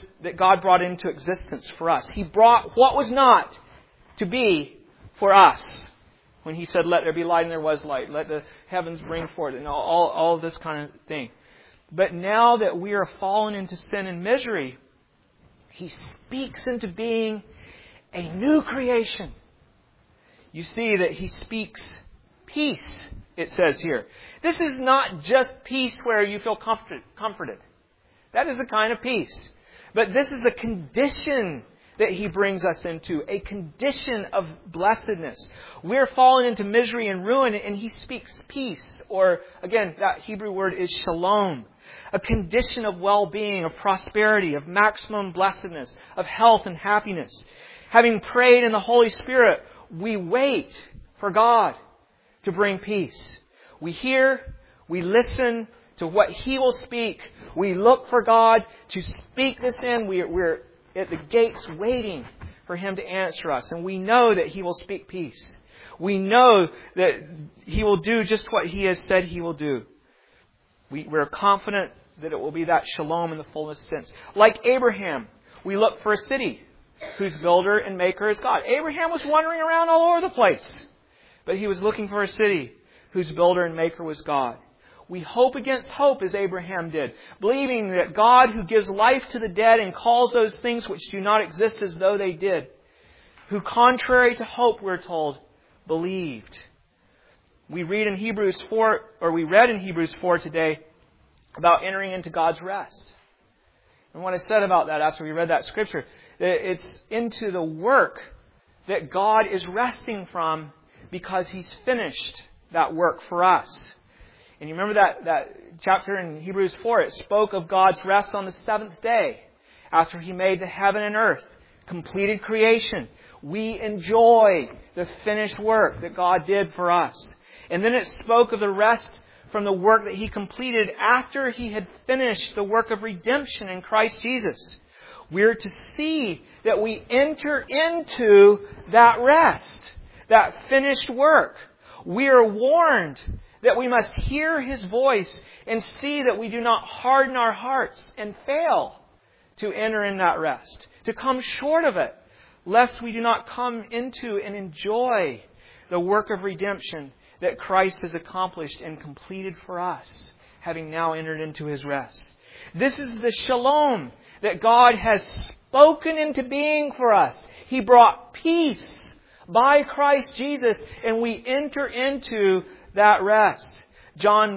existence for us. He brought what was not to be for us. When He said, let there be light, and there was light. Let the heavens bring forth, and all of this kind of thing. But now that we are fallen into sin and misery, He speaks into being a new creation. You see that He speaks peace, it says here. This is not just peace where you feel comforted. That is a kind of peace. But this is a condition that He brings us into, a condition of blessedness. We're fallen into misery and ruin, and He speaks peace. Or, again, that Hebrew word is shalom. A condition of well-being, of prosperity, of maximum blessedness, of health and happiness. Having prayed in the Holy Spirit, we wait for God to bring peace. We hear, we listen to what He will speak. We look for God to speak this in. We're at the gates waiting for Him to answer us. And we know that He will speak peace. We know that He will do just what He has said He will do. We're confident that it will be that shalom in the fullness sense. Like Abraham, we look for a city whose builder and maker is God. Abraham was wandering around all over the place, but he was looking for a city whose builder and maker was God. We hope against hope as Abraham did, believing that God who gives life to the dead and calls those things which do not exist as though they did, who contrary to hope, we're told, believed. We read in Hebrews 4, or we read in Hebrews 4 today about entering into God's rest. And what I said about that after we read that scripture, it's into the work that God is resting from because He's finished that work for us. And you remember that chapter in Hebrews 4, it spoke of God's rest on the seventh day after He made the heaven and earth, completed creation. We enjoy the finished work that God did for us. And then it spoke of the rest from the work that He completed after He had finished the work of redemption in Christ Jesus. We're to see that we enter into that rest, that finished work. We are warned that we must hear His voice and see that we do not harden our hearts and fail to enter in that rest, to come short of it, lest we do not come into and enjoy the work of redemption that Christ has accomplished and completed for us, having now entered into His rest. This is the shalom that God has spoken into being for us. He brought peace by Christ Jesus, and we enter into that rest. John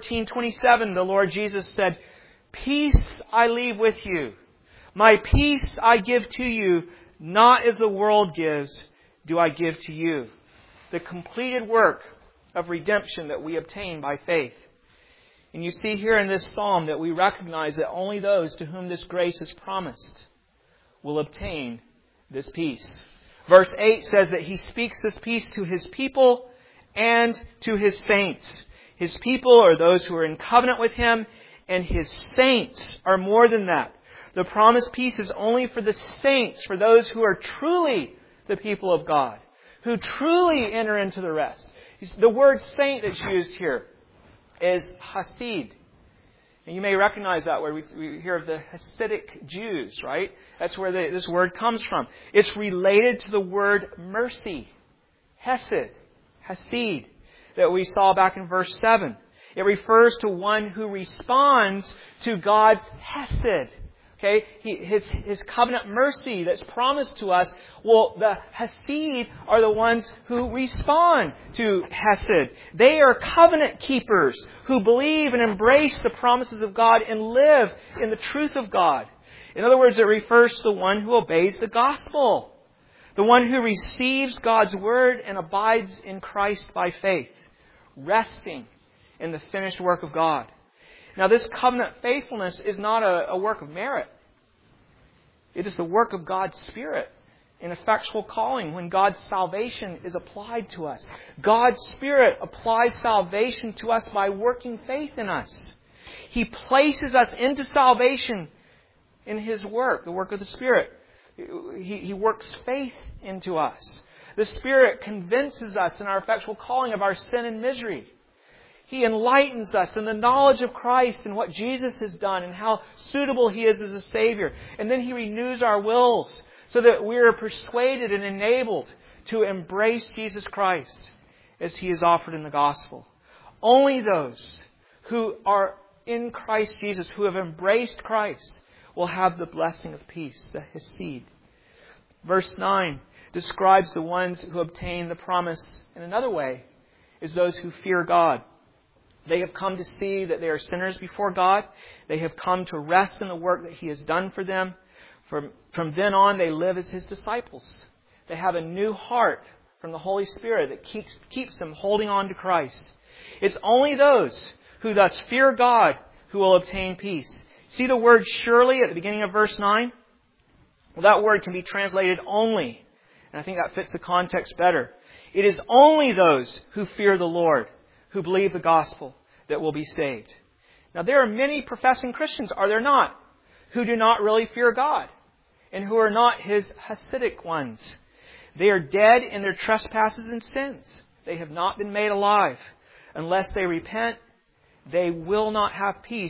14:27, the Lord Jesus said, "Peace I leave with you. My peace I give to you, not as the world gives, do I give to you." The completed work of redemption that we obtain by faith. And you see here in this psalm that we recognize that only those to whom this grace is promised will obtain this peace. Verse 8 says that He speaks this peace to His people and to His saints. His people are those who are in covenant with Him, and His saints are more than that. The promised peace is only for the saints, for those who are truly the people of God, who truly enter into the rest. The word saint that's used here is Hasid. And you may recognize that word. We hear of the Hasidic Jews, right? That's where this word comes from. It's related to the word mercy, Hesed, Hasid, that we saw back in verse 7. It refers to one who responds to God's Hesed. Okay, His covenant mercy that's promised to us. Well, the Hasid are the ones who respond to Hesed. They are covenant keepers who believe and embrace the promises of God and live in the truth of God. In other words, it refers to the one who obeys the gospel, the one who receives God's word and abides in Christ by faith, resting in the finished work of God. Now, this covenant faithfulness is not a work of merit. It is the work of God's Spirit in effectual calling when God's salvation is applied to us. God's Spirit applies salvation to us by working faith in us. He places us into salvation in His work, the work of the Spirit. He works faith into us. The Spirit convinces us in our effectual calling of our sin and misery. He enlightens us in the knowledge of Christ and what Jesus has done and how suitable He is as a Savior. And then He renews our wills so that we are persuaded and enabled to embrace Jesus Christ as He is offered in the gospel. Only those who are in Christ Jesus, who have embraced Christ, will have the blessing of peace, the Hesed. Verse 9 describes the ones who obtain the promise in another way, is those who fear God. They have come to see that they are sinners before God. They have come to rest in the work that He has done for them. From then on, they live as His disciples. They have a new heart from the Holy Spirit that keeps them holding on to Christ. It's only those who thus fear God who will obtain peace. See the word surely at the beginning of verse 9? Well, that word can be translated only. And I think that fits the context better. It is only those who fear the Lord, who believe the gospel, that will be saved. Now, there are many professing Christians, are there not, who do not really fear God and who are not His Hasidic ones. They are dead in their trespasses and sins. They have not been made alive. Unless they repent, they will not have peace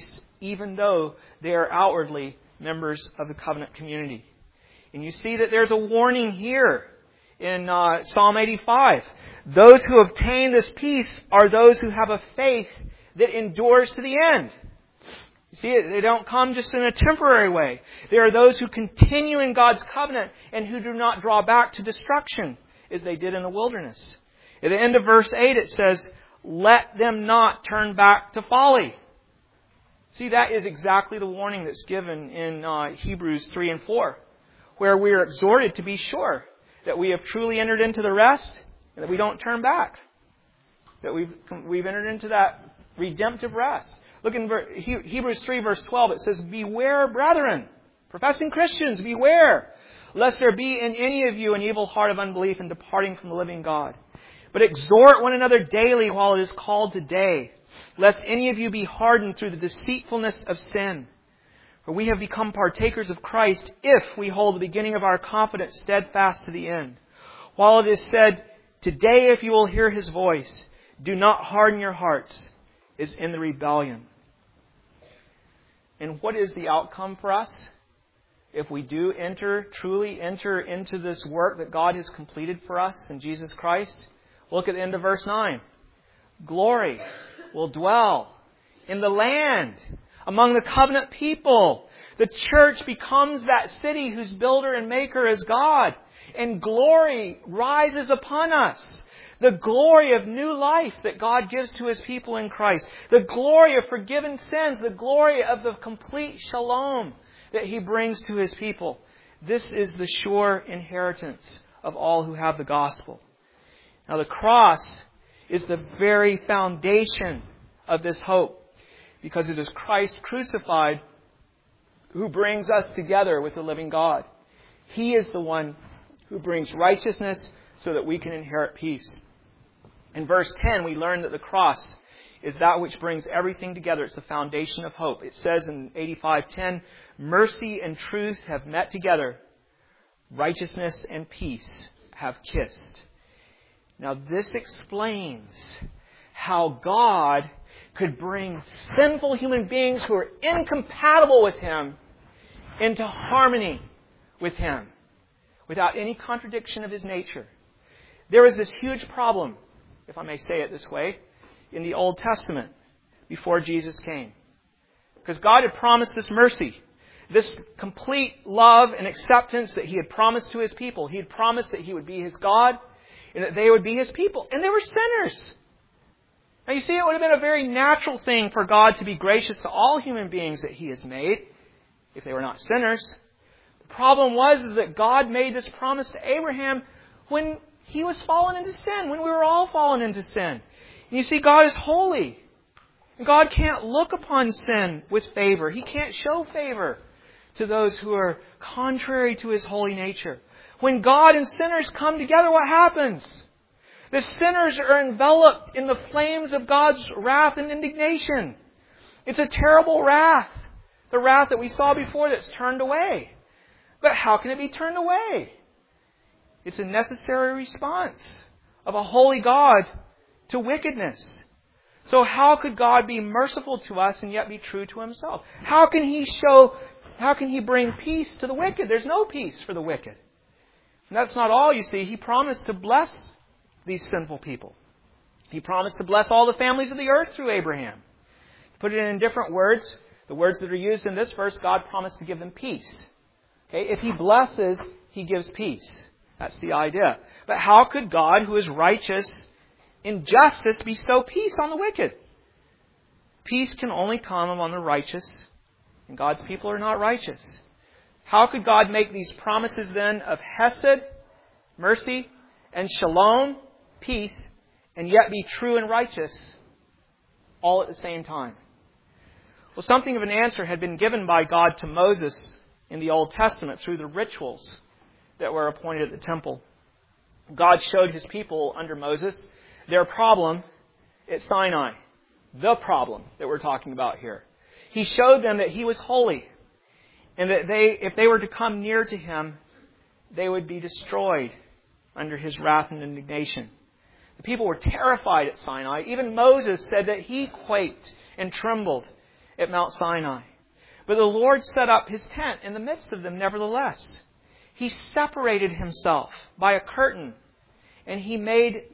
even though they are outwardly members of the covenant community. And you see that there's a warning here in Psalm 85. Those who obtain this peace are those who have a faith that endures to the end. You see, they don't come just in a temporary way. They are those who continue in God's covenant and who do not draw back to destruction as they did in the wilderness. At the end of verse 8 it says, let them not turn back to folly. See, that is exactly the warning that's given in Hebrews 3 and 4, where we are exhorted to be sure that we have truly entered into the rest and that we don't turn back. That we've entered into that redemptive rest. Look in Hebrews 3 verse 12. It says, beware, brethren, professing Christians, beware, lest there be in any of you an evil heart of unbelief in departing from the living God. But exhort one another daily while it is called today, lest any of you be hardened through the deceitfulness of sin. For we have become partakers of Christ if we hold the beginning of our confidence steadfast to the end. While it is said, today if you will hear His voice, do not harden your hearts, as in the rebellion. And what is the outcome for us? If we do truly enter into this work that God has completed for us in Jesus Christ, look at the end of verse 9. Glory will dwell in the land among the covenant people. The church becomes that city whose builder and maker is God. And glory rises upon us. The glory of new life that God gives to His people in Christ. The glory of forgiven sins. The glory of the complete shalom that He brings to His people. This is the sure inheritance of all who have the gospel. Now the cross is the very foundation of this hope, because it is Christ crucified who brings us together with the living God. He is the one who brings righteousness so that we can inherit peace. In verse 10, we learn that the cross is that which brings everything together. It's the foundation of hope. It says in 85:10, mercy and truth have met together. Righteousness and peace have kissed. Now this explains how God could bring sinful human beings who are incompatible with Him into harmony with Him without any contradiction of His nature. There was this huge problem, if I may say it this way, in the Old Testament before Jesus came. Because God had promised this mercy, this complete love and acceptance that He had promised to His people. He had promised that He would be His God and that they would be His people. And they were sinners. Now you see, it would have been a very natural thing for God to be gracious to all human beings that He has made, if they were not sinners. The problem was that God made this promise to Abraham when he was fallen into sin, when we were all fallen into sin. And you see, God is holy. And God can't look upon sin with favor. He can't show favor to those who are contrary to His holy nature. When God and sinners come together, what happens? The sinners are enveloped in the flames of God's wrath and indignation. It's a terrible wrath. The wrath that we saw before that's turned away. But how can it be turned away? It's a necessary response of a holy God to wickedness. So how could God be merciful to us and yet be true to Himself? How can He bring peace to the wicked? There's no peace for the wicked. And that's not all, you see. He promised to bless these sinful people. He promised to bless all the families of the earth through Abraham. To put it in different words, the words that are used in this verse, God promised to give them peace. Okay? If He blesses, He gives peace. That's the idea. But how could God, who is righteous in justice, bestow peace on the wicked? Peace can only come among the righteous, and God's people are not righteous. How could God make these promises then of hesed, mercy, and shalom, peace, and yet be true and righteous all at the same time? Well, something of an answer had been given by God to Moses in the Old Testament through the rituals that were appointed at the temple. God showed His people under Moses their problem at Sinai. The problem that we're talking about here. He showed them that He was holy and that if they were to come near to Him, they would be destroyed under His wrath and indignation. The people were terrified at Sinai. Even Moses said that he quaked and trembled at Mount Sinai. But the Lord set up His tent in the midst of them nevertheless. He separated Himself by a curtain, and He made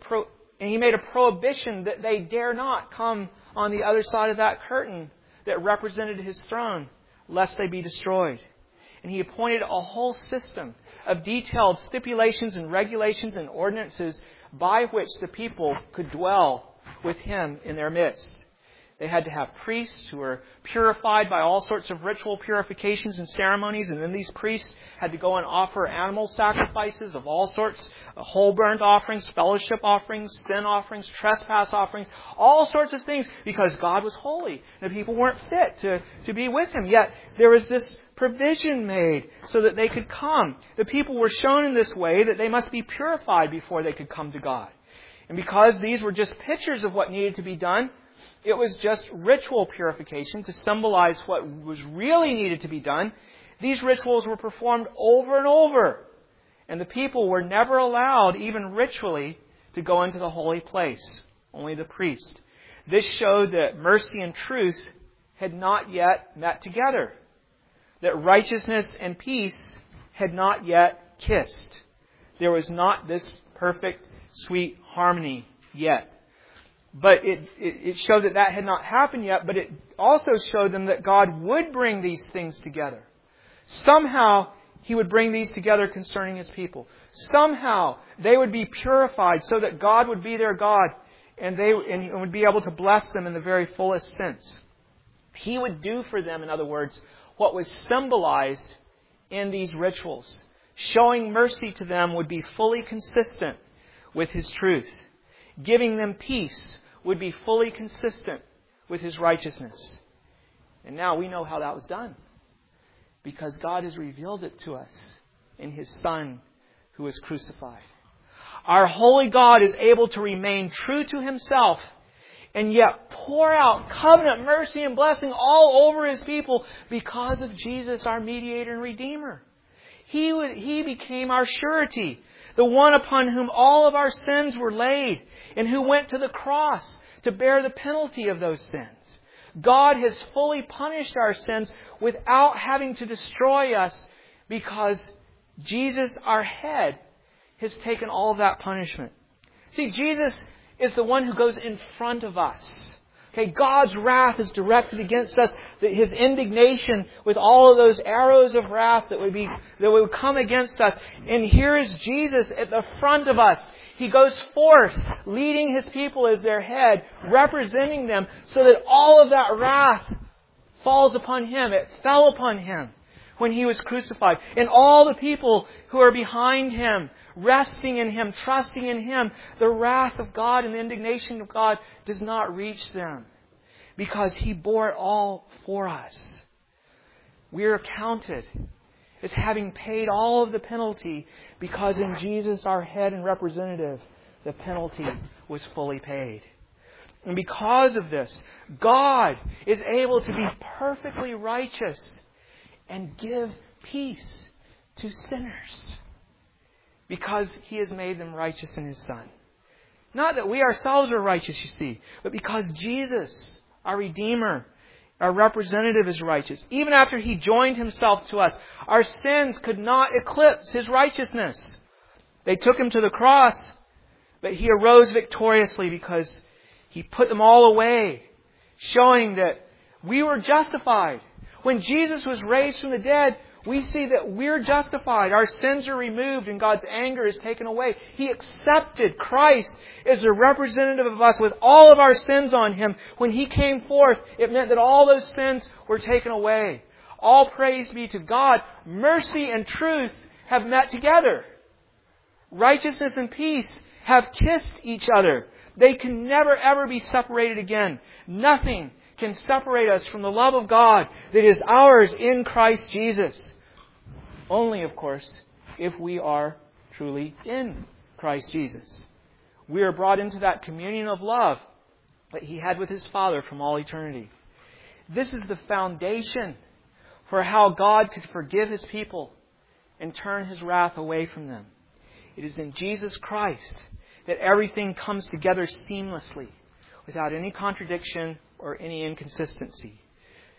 a prohibition that they dare not come on the other side of that curtain that represented His throne, lest they be destroyed. And He appointed a whole system of detailed stipulations and regulations and ordinances by which the people could dwell with Him in their midst. They had to have priests who were purified by all sorts of ritual purifications and ceremonies, and then these priests had to go and offer animal sacrifices of all sorts, whole burnt offerings, fellowship offerings, sin offerings, trespass offerings, all sorts of things, because God was holy. The people weren't fit to be with Him. Yet there was this provision made so that they could come. The people were shown in this way that they must be purified before they could come to God. And because these were just pictures of what needed to be done, it was just ritual purification to symbolize what was really needed to be done. These rituals were performed over and over. And the people were never allowed, even ritually, to go into the holy place. Only the priest. This showed that mercy and truth had not yet met together. That righteousness and peace had not yet kissed. There was not this perfect, sweet harmony yet. But it showed that had not happened yet, but it also showed them that God would bring these things together. Somehow, He would bring these together concerning His people. Somehow, they would be purified so that God would be their God and He would be able to bless them in the very fullest sense. He would do for them, in other words, what was symbolized in these rituals. Showing mercy to them would be fully consistent with His truth. Giving them peace would be fully consistent with His righteousness. And now we know how that was done. Because God has revealed it to us in His Son who was crucified. Our holy God is able to remain true to Himself and yet pour out covenant mercy and blessing all over His people because of Jesus, our mediator and Redeemer. He became our surety, the one upon whom all of our sins were laid, and who went to the cross to bear the penalty of those sins. God has fully punished our sins without having to destroy us because Jesus, our head, has taken all of that punishment. See, Jesus is the one who goes in front of us. Okay, God's wrath is directed against us. His indignation with all of those arrows of wrath that would come against us. And here is Jesus at the front of us. He goes forth, leading His people as their head, representing them so that all of that wrath falls upon Him. It fell upon Him when He was crucified. And all the people who are behind Him, resting in Him, trusting in Him, the wrath of God and the indignation of God does not reach them because He bore it all for us. We are counted as having paid all of the penalty because in Jesus, our head and representative, the penalty was fully paid. And because of this, God is able to be perfectly righteous and give peace to sinners because He has made them righteous in His Son. Not that we ourselves are righteous, you see, but because Jesus, our Redeemer, our representative, is righteous. Even after He joined Himself to us, our sins could not eclipse His righteousness. They took Him to the cross, but He arose victoriously because He put them all away, showing that we were justified. When Jesus was raised from the dead, we see that we're justified. Our sins are removed and God's anger is taken away. He accepted Christ as a representative of us with all of our sins on Him. When He came forth, it meant that all those sins were taken away. All praise be to God. Mercy and truth have met together. Righteousness and peace have kissed each other. They can never ever be separated again. Nothing can separate us from the love of God that is ours in Christ Jesus. Only, of course, if we are truly in Christ Jesus. We are brought into that communion of love that He had with His Father from all eternity. This is the foundation for how God could forgive His people and turn His wrath away from them. It is in Jesus Christ that everything comes together seamlessly, without any contradiction or any inconsistency.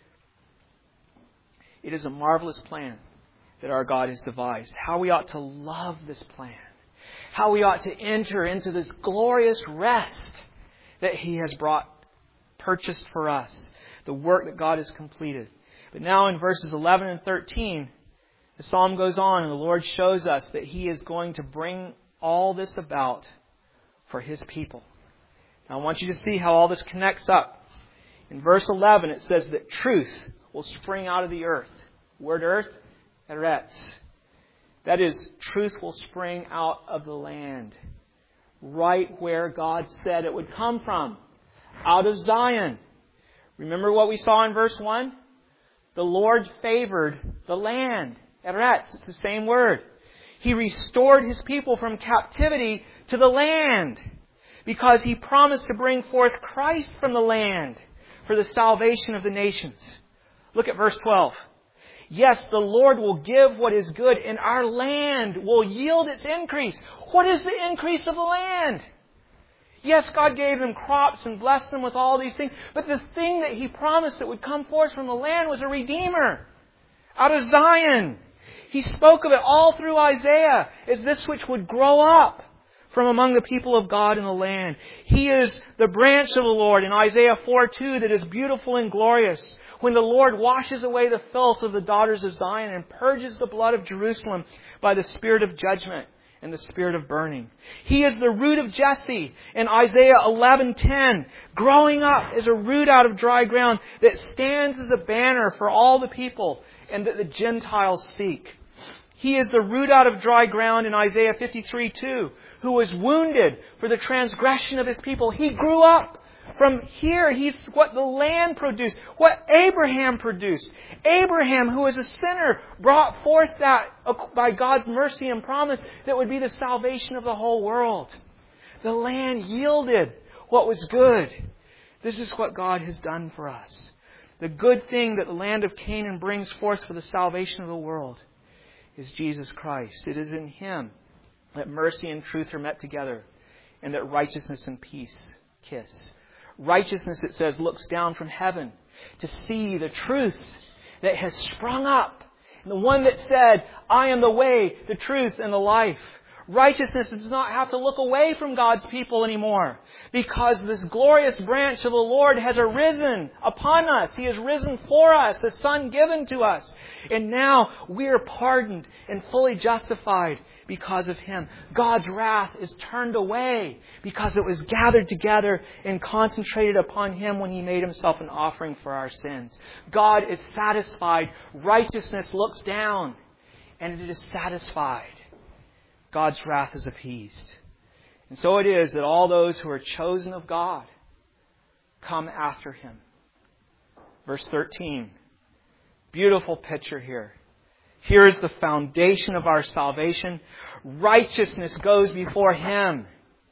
It is a marvelous plan that our God has devised. How we ought to love this plan. How we ought to enter into this glorious rest that He has purchased for us. The work that God has completed. But now in verses 11 and 13, the psalm goes on and the Lord shows us that He is going to bring all this about for His people. Now I want you to see how all this connects up. In verse 11 it says that truth will spring out of the earth. Word earth, eretz. That is, truth will spring out of the land. Right where God said it would come from. Out of Zion. Remember what we saw in verse 1? The Lord favored the land. Eretz, it's the same word. He restored His people from captivity to the land. Because He promised to bring forth Christ from the land for the salvation of the nations. Look at verse 12. Yes, the Lord will give what is good, and our land will yield its increase. What is the increase of the land? Yes, God gave them crops and blessed them with all these things. But the thing that He promised that would come forth from the land was a Redeemer. Out of Zion. He spoke of it all through Isaiah as this which would grow up from among the people of God in the land. He is the branch of the Lord in Isaiah 4:2 that is beautiful and glorious. When the Lord washes away the filth of the daughters of Zion and purges the blood of Jerusalem by the spirit of judgment and the spirit of burning. He is the root of Jesse in Isaiah 11:10, growing up as a root out of dry ground that stands as a banner for all the people and that the Gentiles seek. He is the root out of dry ground in Isaiah 53:2, who was wounded for the transgression of His people. He grew up. From here, He's what the land produced, what Abraham produced. Abraham, who was a sinner, brought forth that by God's mercy and promise that would be the salvation of the whole world. The land yielded what was good. This is what God has done for us. The good thing that the land of Canaan brings forth for the salvation of the world is Jesus Christ. It is in Him that mercy and truth are met together and that righteousness and peace kiss. Righteousness, it says, looks down from heaven to see the truth that has sprung up. And the one that said, I am the way, the truth, and the life. Righteousness does not have to look away from God's people anymore. Because this glorious branch of the Lord has arisen upon us. He has risen for us, the Son given to us. And now we are pardoned and fully justified because of Him. God's wrath is turned away because it was gathered together and concentrated upon Him when He made Himself an offering for our sins. God is satisfied. Righteousness looks down and it is satisfied. God's wrath is appeased. And so it is that all those who are chosen of God come after Him. Verse 13. Beautiful picture here. Here is the foundation of our salvation. Righteousness goes before Him.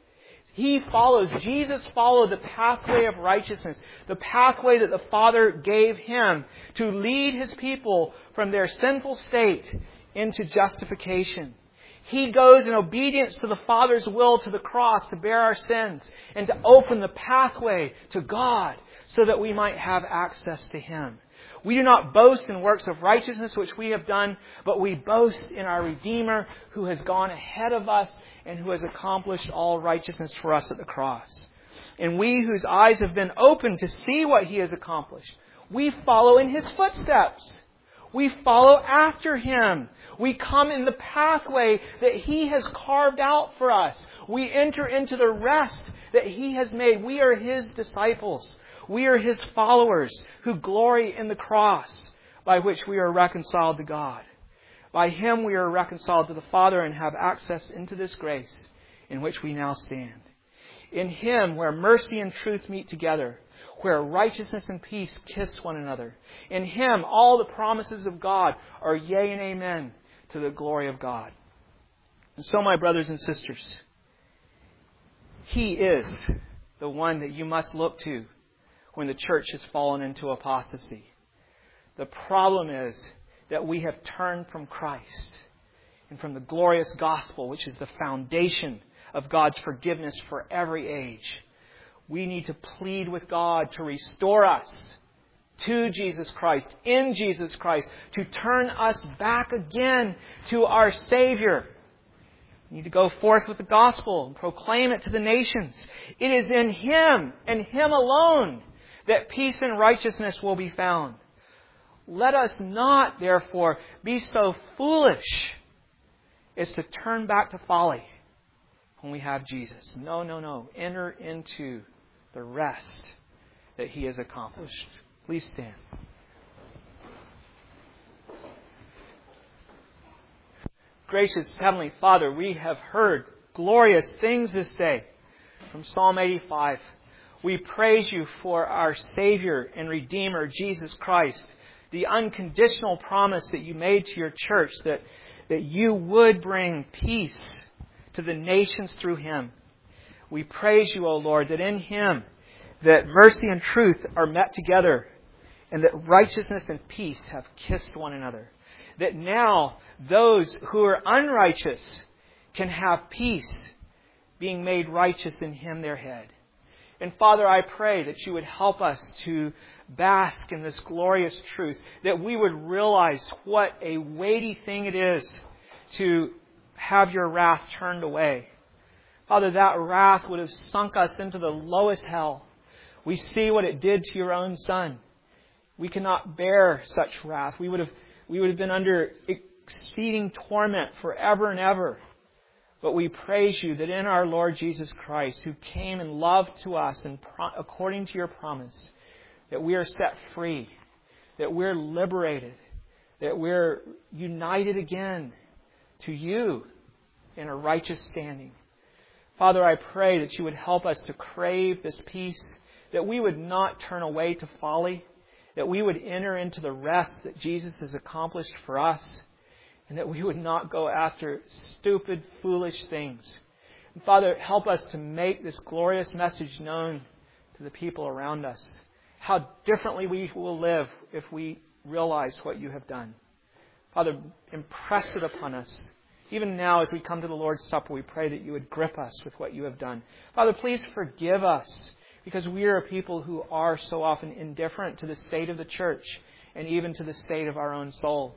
Jesus followed the pathway of righteousness. The pathway that the Father gave Him to lead His people from their sinful state into justification. He goes in obedience to the Father's will to the cross to bear our sins and to open the pathway to God so that we might have access to Him. We do not boast in works of righteousness which we have done, but we boast in our Redeemer who has gone ahead of us and who has accomplished all righteousness for us at the cross. And we whose eyes have been opened to see what He has accomplished, we follow in His footsteps. We follow after Him. We come in the pathway that He has carved out for us. We enter into the rest that He has made. We are His disciples. We are His followers who glory in the cross by which we are reconciled to God. By Him we are reconciled to the Father and have access into this grace in which we now stand. In Him, where mercy and truth meet together, where righteousness and peace kiss one another. In Him, all the promises of God are yea and amen to the glory of God. And so, my brothers and sisters, He is the one that you must look to when the church has fallen into apostasy. The problem is that we have turned from Christ and from the glorious gospel, which is the foundation of God's forgiveness for every age. We need to plead with God to restore us to Jesus Christ, in Jesus Christ, to turn us back again to our Savior. We need to go forth with the gospel and proclaim it to the nations. It is in Him and Him alone that peace and righteousness will be found. Let us not, therefore, be so foolish as to turn back to folly when we have Jesus. No, no, no. Enter into the rest that He has accomplished. Please stand. Gracious Heavenly Father, we have heard glorious things this day from Psalm 85. We praise You for our Savior and Redeemer, Jesus Christ, the unconditional promise that You made to Your church that You would bring peace to the nations through Him. We praise You, O Lord, that in Him that mercy and truth are met together and that righteousness and peace have kissed one another. That now those who are unrighteous can have peace, being made righteous in Him their head. And Father, I pray that You would help us to bask in this glorious truth, that we would realize what a weighty thing it is to have Your wrath turned away. Father, that wrath would have sunk us into the lowest hell. We see what it did to Your own Son. We cannot bear such wrath. We would have been under exceeding torment forever and ever. But we praise You that in our Lord Jesus Christ, who came in love to us and according to Your promise, that we are set free, that we're liberated, that we're united again to You in a righteous standing. Father, I pray that You would help us to crave this peace, that we would not turn away to folly, that we would enter into the rest that Jesus has accomplished for us, and that we would not go after stupid, foolish things. And Father, help us to make this glorious message known to the people around us. How differently we will live if we realize what You have done. Father, impress it upon us. Even now, as we come to the Lord's Supper, we pray that You would grip us with what You have done. Father, please forgive us, because we are a people who are so often indifferent to the state of the church and even to the state of our own soul.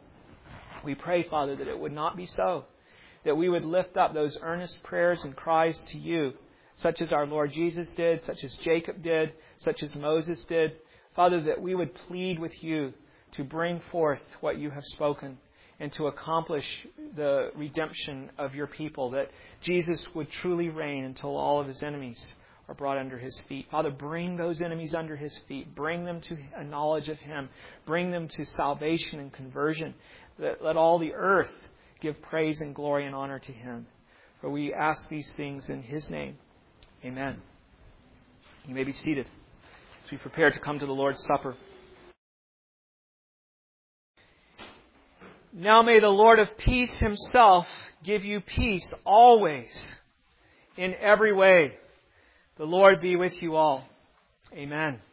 We pray, Father, that it would not be so, that we would lift up those earnest prayers and cries to You, such as our Lord Jesus did, such as Jacob did, such as Moses did. Father, that we would plead with You to bring forth what You have spoken and to accomplish the redemption of Your people, that Jesus would truly reign until all of His enemies are brought under His feet. Father, bring those enemies under His feet. Bring them to a knowledge of Him. Bring them to salvation and conversion. Let all the earth give praise and glory and honor to Him. For we ask these things in His name. Amen. You may be seated as we prepare to come to the Lord's Supper. Now may the Lord of peace Himself give you peace always, in every way. The Lord be with you all. Amen.